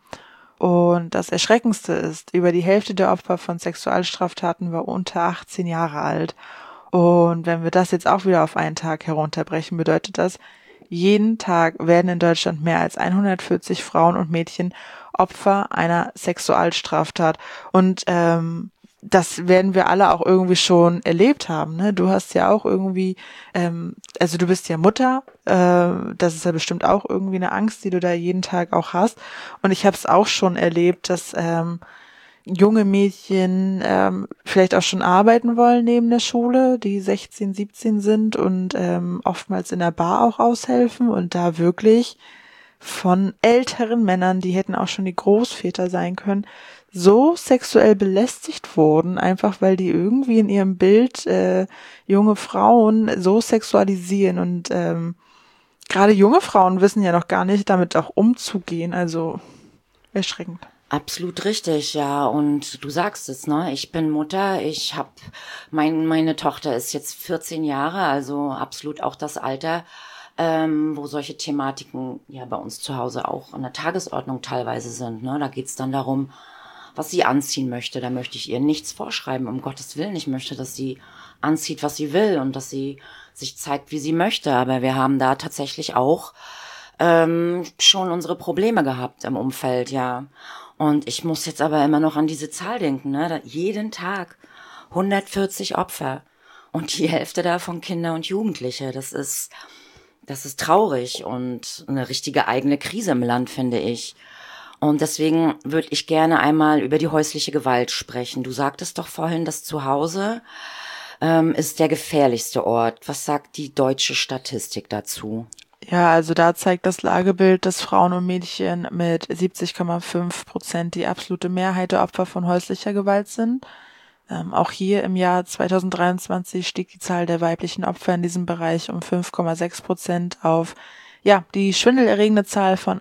Und das Erschreckendste ist, über die Hälfte der Opfer von Sexualstraftaten war unter achtzehn Jahre alt. Und wenn wir das jetzt auch wieder auf einen Tag herunterbrechen, bedeutet das, jeden Tag werden in Deutschland mehr als hundertvierzig Frauen und Mädchen Opfer einer Sexualstraftat. Und ähm, das werden wir alle auch irgendwie schon erlebt haben, ne? Du hast ja auch irgendwie, ähm, also du bist ja Mutter, äh, das ist ja bestimmt auch irgendwie eine Angst, die du da jeden Tag auch hast. Und ich habe es auch schon erlebt, dass ähm, junge Mädchen ähm, vielleicht auch schon arbeiten wollen neben der Schule, die sechzehn, siebzehn sind und ähm, oftmals in der Bar auch aushelfen und da wirklich von älteren Männern, die hätten auch schon die Großväter sein können, so sexuell belästigt wurden, einfach weil die irgendwie in ihrem Bild äh, junge Frauen so sexualisieren und ähm, gerade junge Frauen wissen ja noch gar nicht, damit auch umzugehen, also erschreckend. Absolut richtig, ja. Und du sagst es, ne? Ich bin Mutter. Ich habe mein, meine Tochter ist jetzt vierzehn Jahre, also absolut auch das Alter, ähm, wo solche Thematiken ja bei uns zu Hause auch an der Tagesordnung teilweise sind. Ne? Da geht's dann darum, was sie anziehen möchte. Da möchte ich ihr nichts vorschreiben, um Gottes Willen. Ich möchte, dass sie anzieht, was sie will und dass sie sich zeigt, wie sie möchte. Aber wir haben da tatsächlich auch ähm, schon unsere Probleme gehabt im Umfeld, ja. Und ich muss jetzt aber immer noch an diese Zahl denken, ne? Da jeden Tag hundertvierzig Opfer und die Hälfte davon Kinder und Jugendliche. Das ist, das ist traurig und eine richtige eigene Krise im Land, finde ich. Und deswegen würde ich gerne einmal über die häusliche Gewalt sprechen. Du sagtest doch vorhin, dass zu Hause ähm, ist der gefährlichste Ort. Was sagt die deutsche Statistik dazu? Ja, also da zeigt das Lagebild, dass Frauen und Mädchen mit siebzig Komma fünf Prozent die absolute Mehrheit der Opfer von häuslicher Gewalt sind. Ähm, auch hier im Jahr zweitausenddreiundzwanzig stieg die Zahl der weiblichen Opfer in diesem Bereich um fünf Komma sechs Prozent auf, ja, die schwindelerregende Zahl von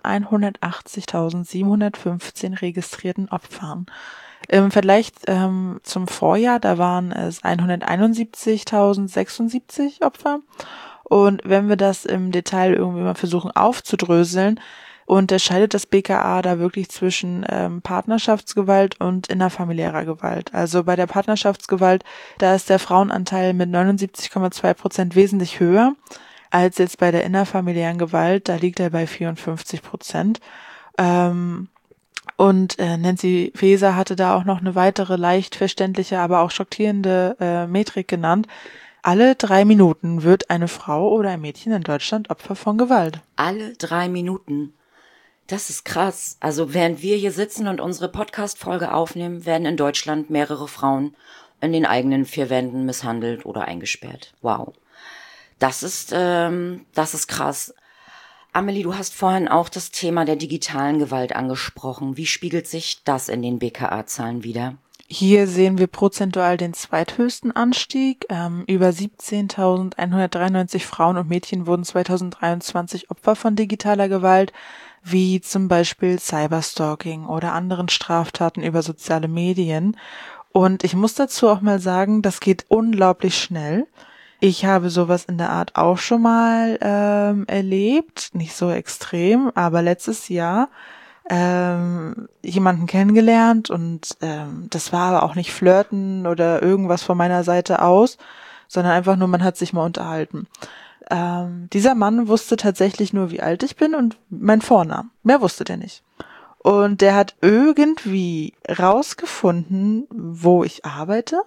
hundertachtzigtausendsiebenhundertfünfzehn registrierten Opfern. Im Vergleich ähm, zum Vorjahr, da waren es hunderteinundsiebzigtausendsechsundsiebzig Opfer. Und wenn wir das im Detail irgendwie mal versuchen aufzudröseln, unterscheidet das B K A da wirklich zwischen ähm, Partnerschaftsgewalt und innerfamiliärer Gewalt. Also bei der Partnerschaftsgewalt, da ist der Frauenanteil mit neunundsiebzig Komma zwei Prozent wesentlich höher als jetzt bei der innerfamiliären Gewalt. Da liegt er bei vierundfünfzig Prozent. Ähm, und äh, Nancy Faeser hatte da auch noch eine weitere leicht verständliche, aber auch schockierende äh, Metrik genannt. Alle drei Minuten wird eine Frau oder ein Mädchen in Deutschland Opfer von Gewalt. Alle drei Minuten. Das ist krass. Also während wir hier sitzen und unsere Podcast-Folge aufnehmen, werden in Deutschland mehrere Frauen in den eigenen vier Wänden misshandelt oder eingesperrt. Wow. Das ist, ähm, das ist krass. Amelie, du hast vorhin auch das Thema der digitalen Gewalt angesprochen. Wie spiegelt sich das in den B K A-Zahlen wider? Hier sehen wir prozentual den zweithöchsten Anstieg. Ähm, über siebzehntausendeinhundertdreiundneunzig Frauen und Mädchen wurden zweitausenddreiundzwanzig Opfer von digitaler Gewalt, wie zum Beispiel Cyberstalking oder anderen Straftaten über soziale Medien. Und ich muss dazu auch mal sagen, das geht unglaublich schnell. Ich habe sowas in der Art auch schon mal ähm, erlebt, nicht so extrem, aber letztes Jahr ähm, jemanden kennengelernt und ähm, das war aber auch nicht Flirten oder irgendwas von meiner Seite aus, sondern einfach nur, man hat sich mal unterhalten. Ähm, dieser Mann wusste tatsächlich nur, wie alt ich bin und mein Vornamen. Mehr wusste der nicht. Und der hat irgendwie rausgefunden, wo ich arbeite.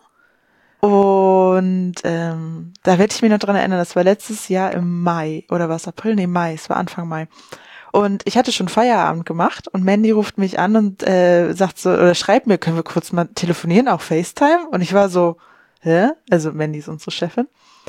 Und ähm, da werde ich mich noch dran erinnern, das war letztes Jahr im Mai, oder was, April? Nee, Mai, es war Anfang Mai. Und ich hatte schon Feierabend gemacht und Mandy ruft mich an und äh, sagt so, oder schreibt mir, können wir kurz mal telefonieren, auch FaceTime? Und ich war so, hä? Also Mandy ist unsere Chefin.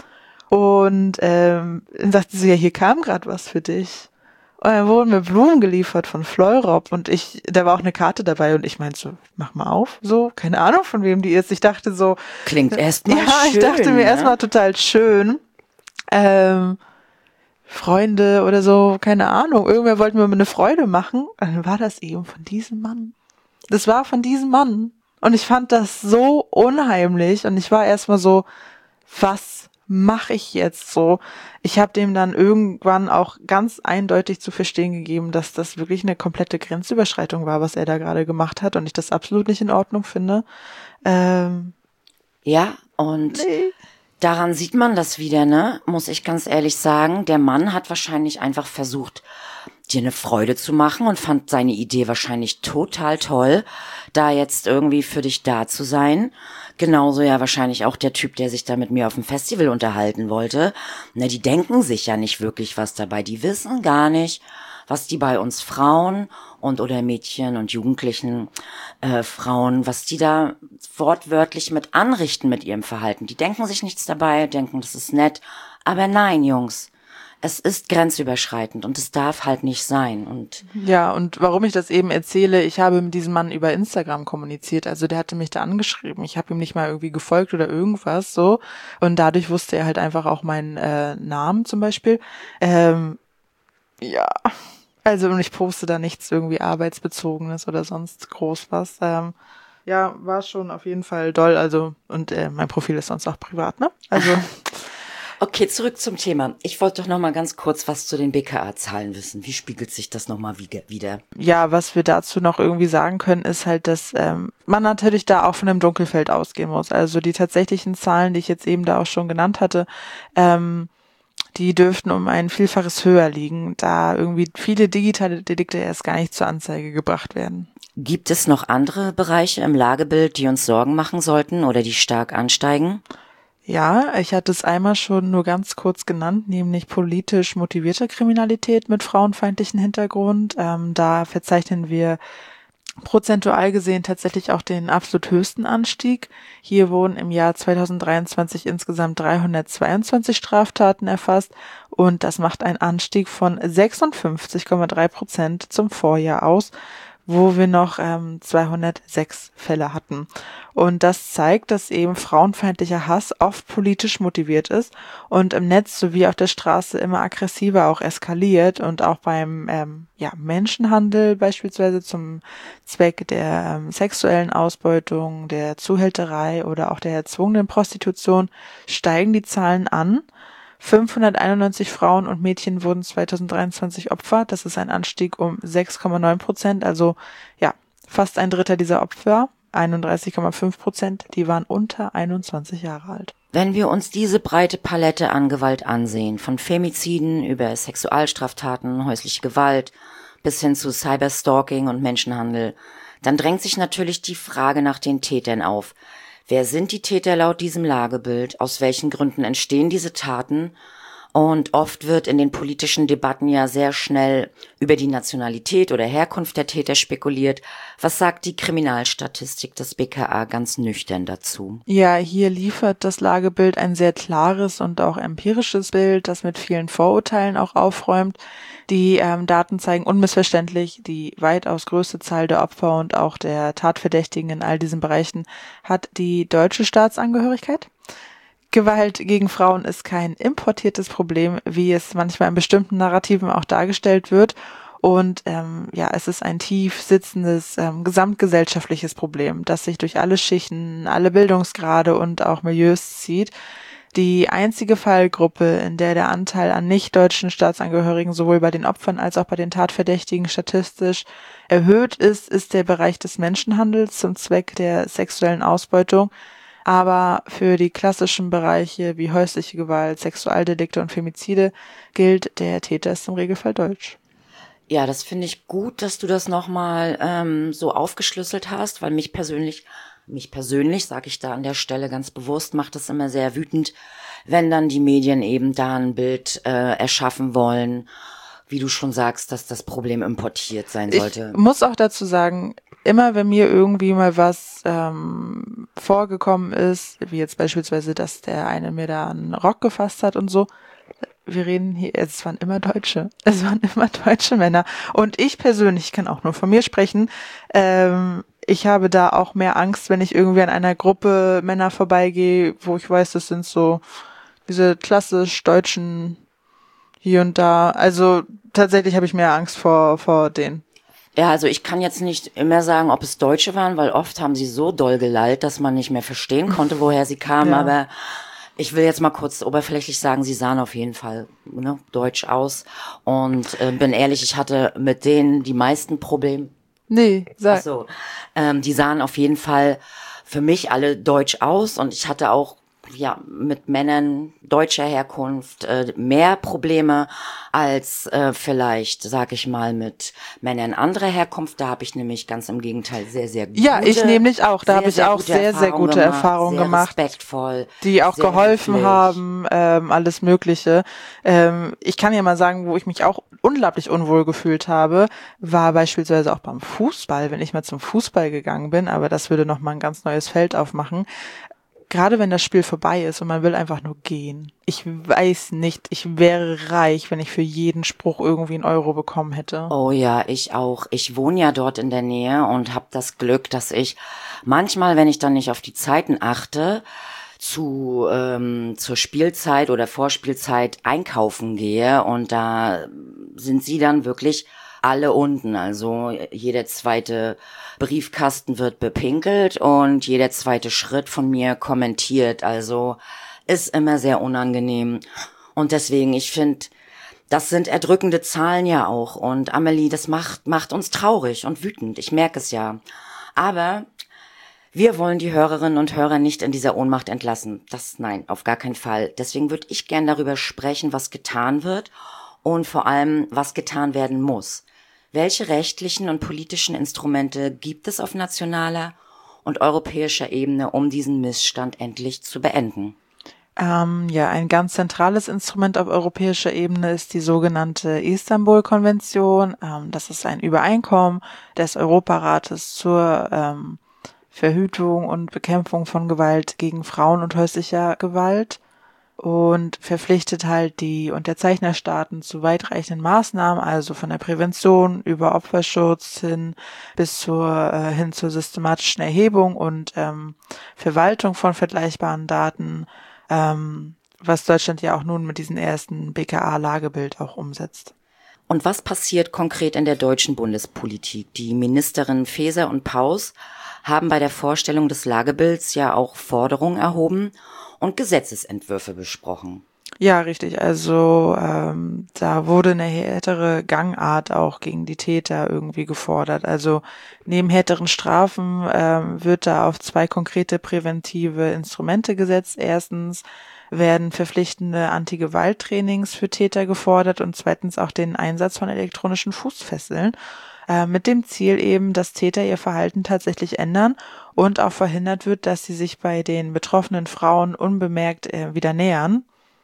Und ähm, dann sagte sie, ja, hier kam gerade was für dich. Und dann wurden mir Blumen geliefert von Fleurop und ich, da war auch eine Karte dabei und ich meinte so, mach mal auf, so, keine Ahnung von wem die ist. Ich dachte so. Klingt erstmal ja, schön. Ja, ich dachte mir ne? erstmal total schön. Ähm, Freunde oder so, keine Ahnung. Irgendwer wollte mir eine Freude machen. Und dann war das eben von diesem Mann. Das war von diesem Mann. Und ich fand das so unheimlich und ich war erstmal so, was mache ich jetzt so? Ich habe dem dann irgendwann auch ganz eindeutig zu verstehen gegeben, dass das wirklich eine komplette Grenzüberschreitung war, was er da gerade gemacht hat und ich das absolut nicht in Ordnung finde. Ähm, ja, und nee. Daran sieht man das wieder, ne? Muss ich ganz ehrlich sagen. Der Mann hat wahrscheinlich einfach versucht, dir eine Freude zu machen und fand seine Idee wahrscheinlich total toll, da jetzt irgendwie für dich da zu sein. Genauso ja wahrscheinlich auch der Typ, der sich da mit mir auf dem Festival unterhalten wollte. Ne, die denken sich ja nicht wirklich was dabei. Die wissen gar nicht, was die bei uns Frauen und oder Mädchen und Jugendlichen äh, Frauen, was die da wortwörtlich mit anrichten mit ihrem Verhalten. Die denken sich nichts dabei, denken, das ist nett. Aber nein, Jungs, es ist grenzüberschreitend und es darf halt nicht sein. Und ja, und warum ich das eben erzähle, ich habe mit diesem Mann über Instagram kommuniziert, also der hatte mich da angeschrieben, ich habe ihm nicht mal irgendwie gefolgt oder irgendwas so und dadurch wusste er halt einfach auch meinen äh, Namen zum Beispiel. Ähm, ja, also und ich poste da nichts irgendwie Arbeitsbezogenes oder sonst groß was. Ähm, ja, war schon auf jeden Fall doll, also und äh, mein Profil ist sonst auch privat, ne? Also okay, zurück zum Thema. Ich wollte doch noch mal ganz kurz was zu den B K A-Zahlen wissen. Wie spiegelt sich das noch mal wieder? Ja, was wir dazu noch irgendwie sagen können, ist halt, dass ähm, man natürlich da auch von einem Dunkelfeld ausgehen muss. Also die tatsächlichen Zahlen, die ich jetzt eben da auch schon genannt hatte, ähm, die dürften um ein Vielfaches höher liegen, da irgendwie viele digitale Delikte erst gar nicht zur Anzeige gebracht werden. Gibt es noch andere Bereiche im Lagebild, die uns Sorgen machen sollten oder die stark ansteigen? Ja, ich hatte es einmal schon nur ganz kurz genannt, nämlich politisch motivierte Kriminalität mit frauenfeindlichem Hintergrund. Ähm, da verzeichnen wir prozentual gesehen tatsächlich auch den absolut höchsten Anstieg. Hier wurden im Jahr zweitausenddreiundzwanzig insgesamt dreihundertzweiundzwanzig Straftaten erfasst und das macht einen Anstieg von sechsundfünfzig Komma drei Prozent zum Vorjahr aus, wo wir noch ähm, zweihundertsechs Fälle hatten. Und das zeigt, dass eben frauenfeindlicher Hass oft politisch motiviert ist und im Netz sowie auf der Straße immer aggressiver auch eskaliert und auch beim ähm, ja, Menschenhandel beispielsweise zum Zweck der ähm, sexuellen Ausbeutung, der Zuhälterei oder auch der erzwungenen Prostitution steigen die Zahlen an. fünfhunderteinundneunzig Frauen und Mädchen wurden zweitausenddreiundzwanzig Opfer. Das ist ein Anstieg um sechs Komma neun Prozent. Also ja, fast ein Drittel dieser Opfer, einunddreißig Komma fünf Prozent, die waren unter einundzwanzig Jahre alt. Wenn wir uns diese breite Palette an Gewalt ansehen, von Femiziden über Sexualstraftaten, häusliche Gewalt bis hin zu Cyberstalking und Menschenhandel, dann drängt sich natürlich die Frage nach den Tätern auf. Wer sind die Täter laut diesem Lagebild? Aus welchen Gründen entstehen diese Taten? Und oft wird in den politischen Debatten ja sehr schnell über die Nationalität oder Herkunft der Täter spekuliert. Was sagt die Kriminalstatistik des B K A ganz nüchtern dazu? Ja, hier liefert das Lagebild ein sehr klares und auch empirisches Bild, das mit vielen Vorurteilen auch aufräumt. Die ähm, Daten zeigen unmissverständlich, die weitaus größte Zahl der Opfer und auch der Tatverdächtigen in all diesen Bereichen hat die deutsche Staatsangehörigkeit. Gewalt gegen Frauen ist kein importiertes Problem, wie es manchmal in bestimmten Narrativen auch dargestellt wird. Und ähm, ja, es ist ein tief sitzendes ähm, gesamtgesellschaftliches Problem, das sich durch alle Schichten, alle Bildungsgrade und auch Milieus zieht. Die einzige Fallgruppe, in der der Anteil an nicht-deutschen Staatsangehörigen sowohl bei den Opfern als auch bei den Tatverdächtigen statistisch erhöht ist, ist der Bereich des Menschenhandels zum Zweck der sexuellen Ausbeutung. Aber für die klassischen Bereiche wie häusliche Gewalt, Sexualdelikte und Femizide gilt, der Täter ist im Regelfall deutsch. Ja, das finde ich gut, dass du das nochmal ähm, so aufgeschlüsselt hast, weil mich persönlich, mich persönlich, sage ich da an der Stelle ganz bewusst, macht es immer sehr wütend, wenn dann die Medien eben da ein Bild äh, erschaffen wollen, wie du schon sagst, dass das Problem importiert sein sollte. Ich muss auch dazu sagen, immer wenn mir irgendwie mal was ähm, vorgekommen ist, wie jetzt beispielsweise, dass der eine mir da einen Rock gefasst hat und so, wir reden hier, es waren immer Deutsche, es waren immer deutsche Männer und ich persönlich kann auch nur von mir sprechen, ähm, ich habe da auch mehr Angst, wenn ich irgendwie an einer Gruppe Männer vorbeigehe, wo ich weiß, das sind so diese klassisch deutschen hier und da, also tatsächlich habe ich mehr Angst vor vor denen. Ja, also ich kann jetzt nicht immer sagen, ob es Deutsche waren, weil oft haben sie so doll gelallt, dass man nicht mehr verstehen konnte, woher sie kamen. Ja. Aber ich will jetzt mal kurz oberflächlich sagen, sie sahen auf jeden Fall ne, deutsch aus. Und äh, bin ehrlich, ich hatte mit denen die meisten Probleme. Nee, sag. Ach so, ähm, die sahen auf jeden Fall für mich alle deutsch aus. Und ich hatte auch ja mit Männern deutscher Herkunft äh, mehr Probleme als äh, vielleicht, sag ich mal, mit Männern anderer Herkunft. Da habe ich nämlich ganz im Gegenteil sehr, sehr gute, ja, ich nämlich auch. Da habe ich auch sehr, sehr gute gemacht, Erfahrungen sehr gemacht, respektvoll, die auch geholfen höflich. haben, ähm, alles Mögliche. Ähm, ich kann ja mal sagen, wo ich mich auch unglaublich unwohl gefühlt habe, war beispielsweise auch beim Fußball, wenn ich mal zum Fußball gegangen bin, aber das würde noch mal ein ganz neues Feld aufmachen. Gerade wenn das Spiel vorbei ist und man will einfach nur gehen. Ich weiß nicht, ich wäre reich, wenn ich für jeden Spruch irgendwie einen Euro bekommen hätte. Oh ja, ich auch. Ich wohne ja dort in der Nähe und habe das Glück, dass ich manchmal, wenn ich dann nicht auf die Zeiten achte, zu ähm, zur Spielzeit oder Vorspielzeit einkaufen gehe und da sind sie dann wirklich alle unten. Also jeder zweite Briefkasten wird bepinkelt und jeder zweite Schritt von mir kommentiert. Also ist immer sehr unangenehm. Und deswegen, ich finde, das sind erdrückende Zahlen ja auch. Und Amelie, das macht, macht uns traurig und wütend. Ich merke es ja. Aber wir wollen die Hörerinnen und Hörer nicht in dieser Ohnmacht entlassen. Das, nein, auf gar keinen Fall. Deswegen würde ich gern darüber sprechen, was getan wird und vor allem, was getan werden muss. Welche rechtlichen und politischen Instrumente gibt es auf nationaler und europäischer Ebene, um diesen Missstand endlich zu beenden? Ähm, ja, ein ganz zentrales Instrument auf europäischer Ebene ist die sogenannte Istanbul-Konvention. Ähm, das ist ein Übereinkommen des Europarates zur ähm, Verhütung und Bekämpfung von Gewalt gegen Frauen und häuslicher Gewalt und verpflichtet halt die Unterzeichnerstaaten zu weitreichenden Maßnahmen, also von der Prävention über Opferschutz hin bis zur äh, hin zur systematischen Erhebung und ähm, Verwaltung von vergleichbaren Daten, ähm, was Deutschland ja auch nun mit diesem ersten B K A-Lagebild auch umsetzt. Und was passiert konkret in der deutschen Bundespolitik? Die Ministerinnen Faeser und Paus haben bei der Vorstellung des Lagebilds ja auch Forderungen erhoben und Gesetzesentwürfe besprochen. Ja, richtig. Also ähm, da wurde eine härtere Gangart auch gegen die Täter irgendwie gefordert. Also neben härteren Strafen ähm, wird da auf zwei konkrete präventive Instrumente gesetzt. Erstens werden verpflichtende Anti-Gewalt-Trainings für Täter gefordert und zweitens auch den Einsatz von elektronischen Fußfesseln. äh, mit dem Ziel eben, dass Täter ihr Verhalten tatsächlich ändern und auch verhindert wird, dass sie sich bei den betroffenen Frauen unbemerkt äh, wieder nähern.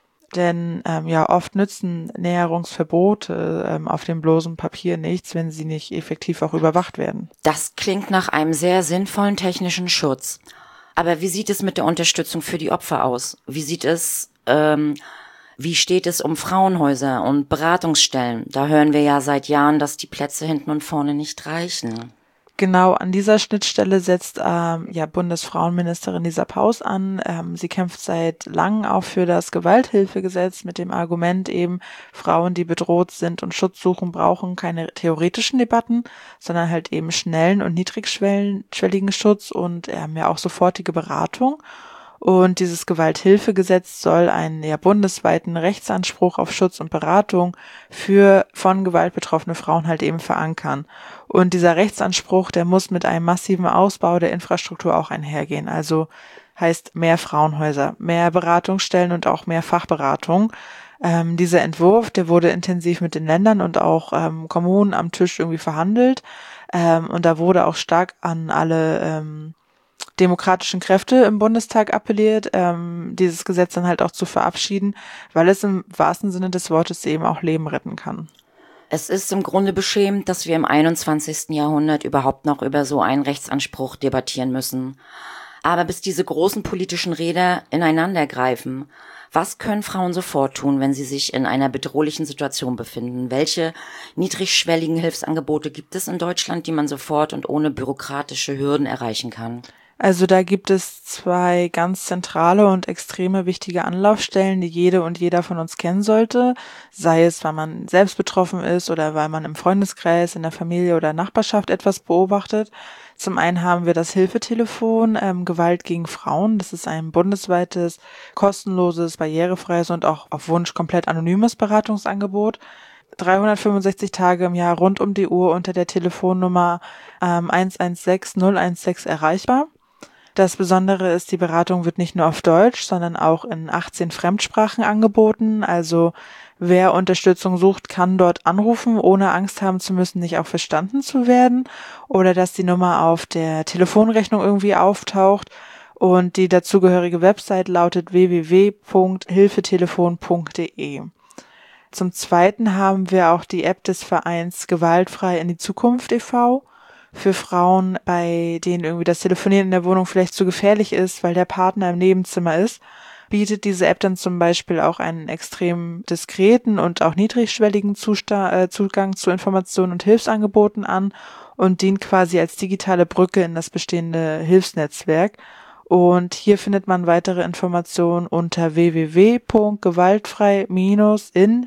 Denn ähm, ja, oft nützen Näherungsverbote ähm, auf dem bloßen Papier nichts, wenn sie nicht effektiv auch überwacht werden. Das klingt nach einem sehr sinnvollen technischen Schutz. Aber wie sieht es mit der Unterstützung für die Opfer aus? Wie sieht es, ähm, wie steht es um Frauenhäuser und Beratungsstellen? Da hören wir ja seit Jahren, dass die Plätze hinten und vorne nicht reichen. Genau an dieser Schnittstelle setzt ähm, ja Bundesfrauenministerin Lisa Paus an. Ähm, sie kämpft seit langem auch für das Gewalthilfegesetz mit dem Argument eben, Frauen, die bedroht sind und Schutz suchen, brauchen keine theoretischen Debatten, sondern halt eben schnellen und niedrigschwelligen Schutz und ähm, ja auch sofortige Beratung. Und dieses Gewalthilfegesetz soll einen ja bundesweiten Rechtsanspruch auf Schutz und Beratung für von Gewalt betroffene Frauen halt eben verankern. Und dieser Rechtsanspruch, der muss mit einem massiven Ausbau der Infrastruktur auch einhergehen. Also heißt mehr Frauenhäuser, mehr Beratungsstellen und auch mehr Fachberatung. Ähm, dieser Entwurf, der wurde intensiv mit den Ländern und auch ähm, Kommunen am Tisch irgendwie verhandelt. Ähm, und da wurde auch stark an alle ähm, demokratischen Kräfte im Bundestag appelliert, ähm, dieses Gesetz dann halt auch zu verabschieden, weil es im wahrsten Sinne des Wortes eben auch Leben retten kann. Es ist im Grunde beschämend, dass wir im einundzwanzigsten Jahrhundert überhaupt noch über so einen Rechtsanspruch debattieren müssen. Aber bis diese großen politischen Räder ineinandergreifen, was können Frauen sofort tun, wenn sie sich in einer bedrohlichen Situation befinden? Welche niedrigschwelligen Hilfsangebote gibt es in Deutschland, die man sofort und ohne bürokratische Hürden erreichen kann? Also da gibt es zwei ganz zentrale und extreme wichtige Anlaufstellen, die jede und jeder von uns kennen sollte, sei es, weil man selbst betroffen ist oder weil man im Freundeskreis, in der Familie oder Nachbarschaft etwas beobachtet. Zum einen haben wir das Hilfetelefon ähm, Gewalt gegen Frauen. Das ist ein bundesweites, kostenloses, barrierefreies und auch auf Wunsch komplett anonymes Beratungsangebot. dreihundertfünfundsechzig Tage im Jahr rund um die Uhr unter der Telefonnummer ähm, eins eins sechs null eins sechs erreichbar. Das Besondere ist, die Beratung wird nicht nur auf Deutsch, sondern auch in achtzehn Fremdsprachen angeboten. Also wer Unterstützung sucht, kann dort anrufen, ohne Angst haben zu müssen, nicht auch verstanden zu werden oder dass die Nummer auf der Telefonrechnung irgendwie auftaucht. Und die dazugehörige Website lautet w w w punkt hilfetelefon punkt d e. Zum Zweiten haben wir auch die App des Vereins Gewaltfrei in die Zukunft e V für Frauen, bei denen irgendwie das Telefonieren in der Wohnung vielleicht zu gefährlich ist, weil der Partner im Nebenzimmer ist, bietet diese App dann zum Beispiel auch einen extrem diskreten und auch niedrigschwelligen Zusta- äh, Zugang zu Informationen und Hilfsangeboten an und dient quasi als digitale Brücke in das bestehende Hilfsnetzwerk. Und hier findet man weitere Informationen unter w w w punkt gewaltfrei in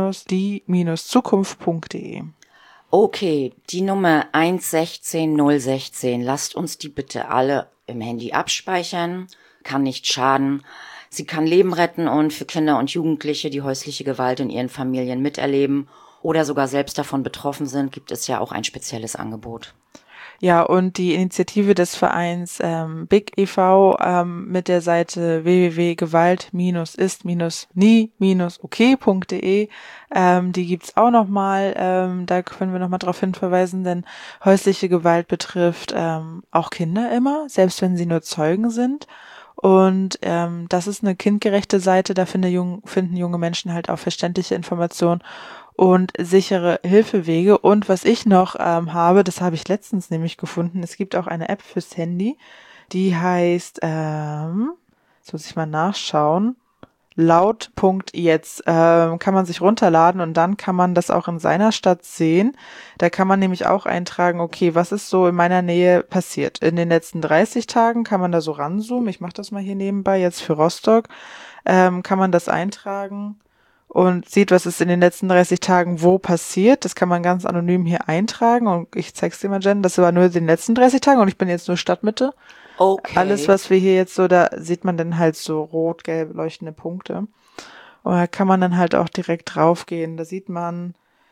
die zukunft punkt d e. Okay, die Nummer eins sechzehn null sechzehn, lasst uns die bitte alle im Handy abspeichern, kann nicht schaden. Sie kann Leben retten und für Kinder und Jugendliche, die häusliche Gewalt in ihren Familien miterleben oder sogar selbst davon betroffen sind, gibt es ja auch ein spezielles Angebot. Ja, und die Initiative des Vereins ähm, Big e V ähm, mit der Seite w w w punkt gewalt ist nie okay punkt d e, ähm, die gibt's auch nochmal, ähm, da können wir nochmal darauf hinverweisen, denn häusliche Gewalt betrifft ähm, auch Kinder immer, selbst wenn sie nur Zeugen sind. Und ähm, das ist eine kindgerechte Seite, da finde jung, finden junge Menschen halt auch verständliche Informationen und sichere Hilfewege. Und was ich noch ähm, habe, das habe ich letztens nämlich gefunden, es gibt auch eine App fürs Handy, die heißt, ähm, jetzt muss ich mal nachschauen, laut Punkt jetzt, ähm, kann man sich runterladen und dann kann man das auch in seiner Stadt sehen. Da kann man nämlich auch eintragen, okay, was ist so in meiner Nähe passiert? In den letzten dreißig Tagen kann man da so ranzoomen, ich mache das mal hier nebenbei, jetzt für Rostock, ähm, kann man das eintragen und sieht, was ist in den letzten dreißig Tagen wo passiert. Das kann man ganz anonym hier eintragen und ich zeig's dir mal, Jen, das war nur in den letzten dreißig Tagen und ich bin jetzt nur Stadtmitte. Okay. Alles, was wir hier jetzt so, da sieht man dann halt so rot-gelb leuchtende Punkte. Und da kann man dann halt auch direkt draufgehen. Da sieht man,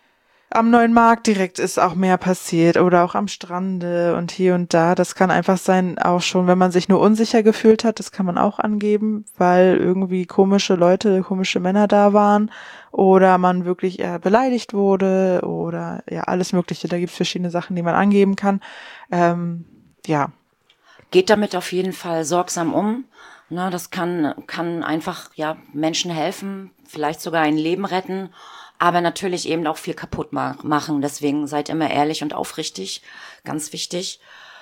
Am Neuen Markt direkt ist auch mehr passiert oder auch am Strande und hier und da. Das kann einfach sein, auch schon, wenn man sich nur unsicher gefühlt hat, das kann man auch angeben, weil irgendwie komische Leute, komische Männer da waren oder man wirklich eher beleidigt wurde oder ja, alles Mögliche. Da gibt es verschiedene Sachen, die man angeben kann. Ähm, ja. Geht damit auf jeden Fall sorgsam um. Na, das kann, kann einfach, ja, Menschen helfen, vielleicht sogar ein Leben retten. Aber natürlich eben auch viel kaputt machen. Deswegen seid immer ehrlich und aufrichtig, ganz wichtig.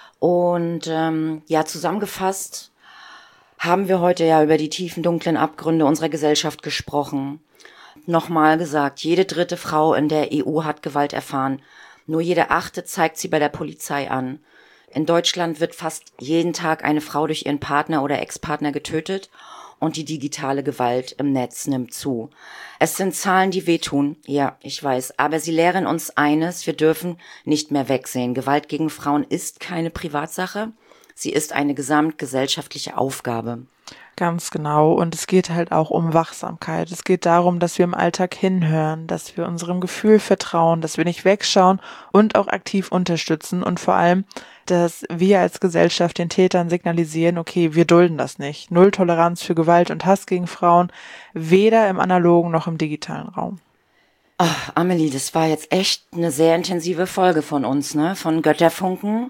Und ähm, ja, zusammengefasst haben wir heute ja über die tiefen, dunklen Abgründe unserer Gesellschaft gesprochen. Nochmal gesagt, jede dritte Frau in der E U hat Gewalt erfahren. Nur jede achte zeigt sie bei der Polizei an. In Deutschland wird fast jeden Tag eine Frau durch ihren Partner oder Ex-Partner getötet. Und die digitale Gewalt im Netz nimmt zu. Es sind Zahlen, die wehtun, ja, ich weiß, aber sie lehren uns eines, wir dürfen nicht mehr wegsehen. Gewalt gegen Frauen ist keine Privatsache, sie ist eine gesamtgesellschaftliche Aufgabe. Ganz genau. Und es geht halt auch um Wachsamkeit. Es geht darum, dass wir im Alltag hinhören, dass wir unserem Gefühl vertrauen, dass wir nicht wegschauen und auch aktiv unterstützen und vor allem, dass wir als Gesellschaft den Tätern signalisieren, okay, wir dulden das nicht. Null Toleranz für Gewalt und Hass gegen Frauen, weder im analogen noch im digitalen Raum. Ach, Amelie, das war jetzt echt eine sehr intensive Folge von uns, ne? Von Götterfunken.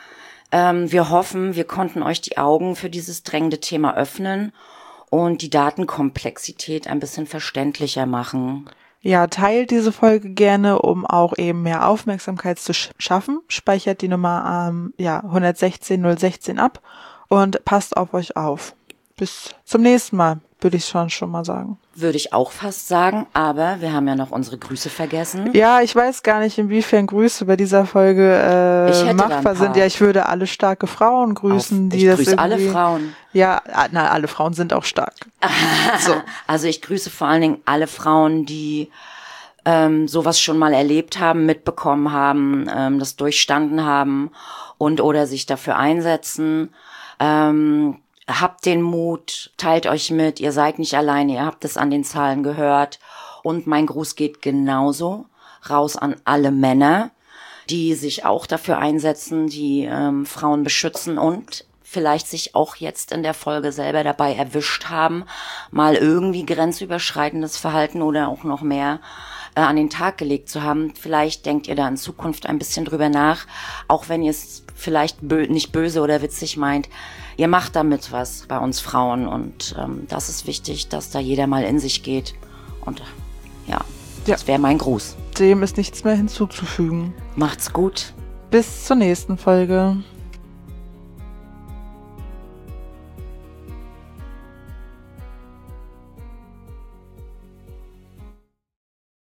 Ähm, wir hoffen, wir konnten euch die Augen für dieses drängende Thema öffnen und die Datenkomplexität ein bisschen verständlicher machen. Ja, teilt diese Folge gerne, um auch eben mehr Aufmerksamkeit zu sch- schaffen. Speichert die Nummer ähm, ja, eins eins sechs null eins sechs ab und passt auf euch auf. Bis zum nächsten Mal, würde ich schon schon mal sagen. Würde ich auch fast sagen, aber wir haben ja noch unsere Grüße vergessen. Ja, ich weiß gar nicht, inwiefern Grüße bei dieser Folge äh, machbar sind. Ja, ich würde alle starke Frauen grüßen, Auf, die ich das grüße irgendwie... alle Frauen. Ja, na, alle Frauen sind auch stark. So. Also ich grüße vor allen Dingen alle Frauen, die ähm, sowas schon mal erlebt haben, mitbekommen haben, ähm, das durchstanden haben und oder sich dafür einsetzen. Ähm, Habt den Mut, teilt euch mit, ihr seid nicht alleine, ihr habt es an den Zahlen gehört. Und mein Gruß geht genauso raus an alle Männer, die sich auch dafür einsetzen, die ähm, Frauen beschützen und vielleicht sich auch jetzt in der Folge selber dabei erwischt haben, mal irgendwie grenzüberschreitendes Verhalten oder auch noch mehr äh, an den Tag gelegt zu haben. Vielleicht denkt ihr da in Zukunft ein bisschen drüber nach, auch wenn ihr es vielleicht bö- nicht böse oder witzig meint. Ihr macht damit was bei uns Frauen und ähm, das ist wichtig, dass da jeder mal in sich geht. Und ja, ja. Das wäre mein Gruß. Dem ist nichts mehr hinzuzufügen. Macht's gut. Bis zur nächsten Folge.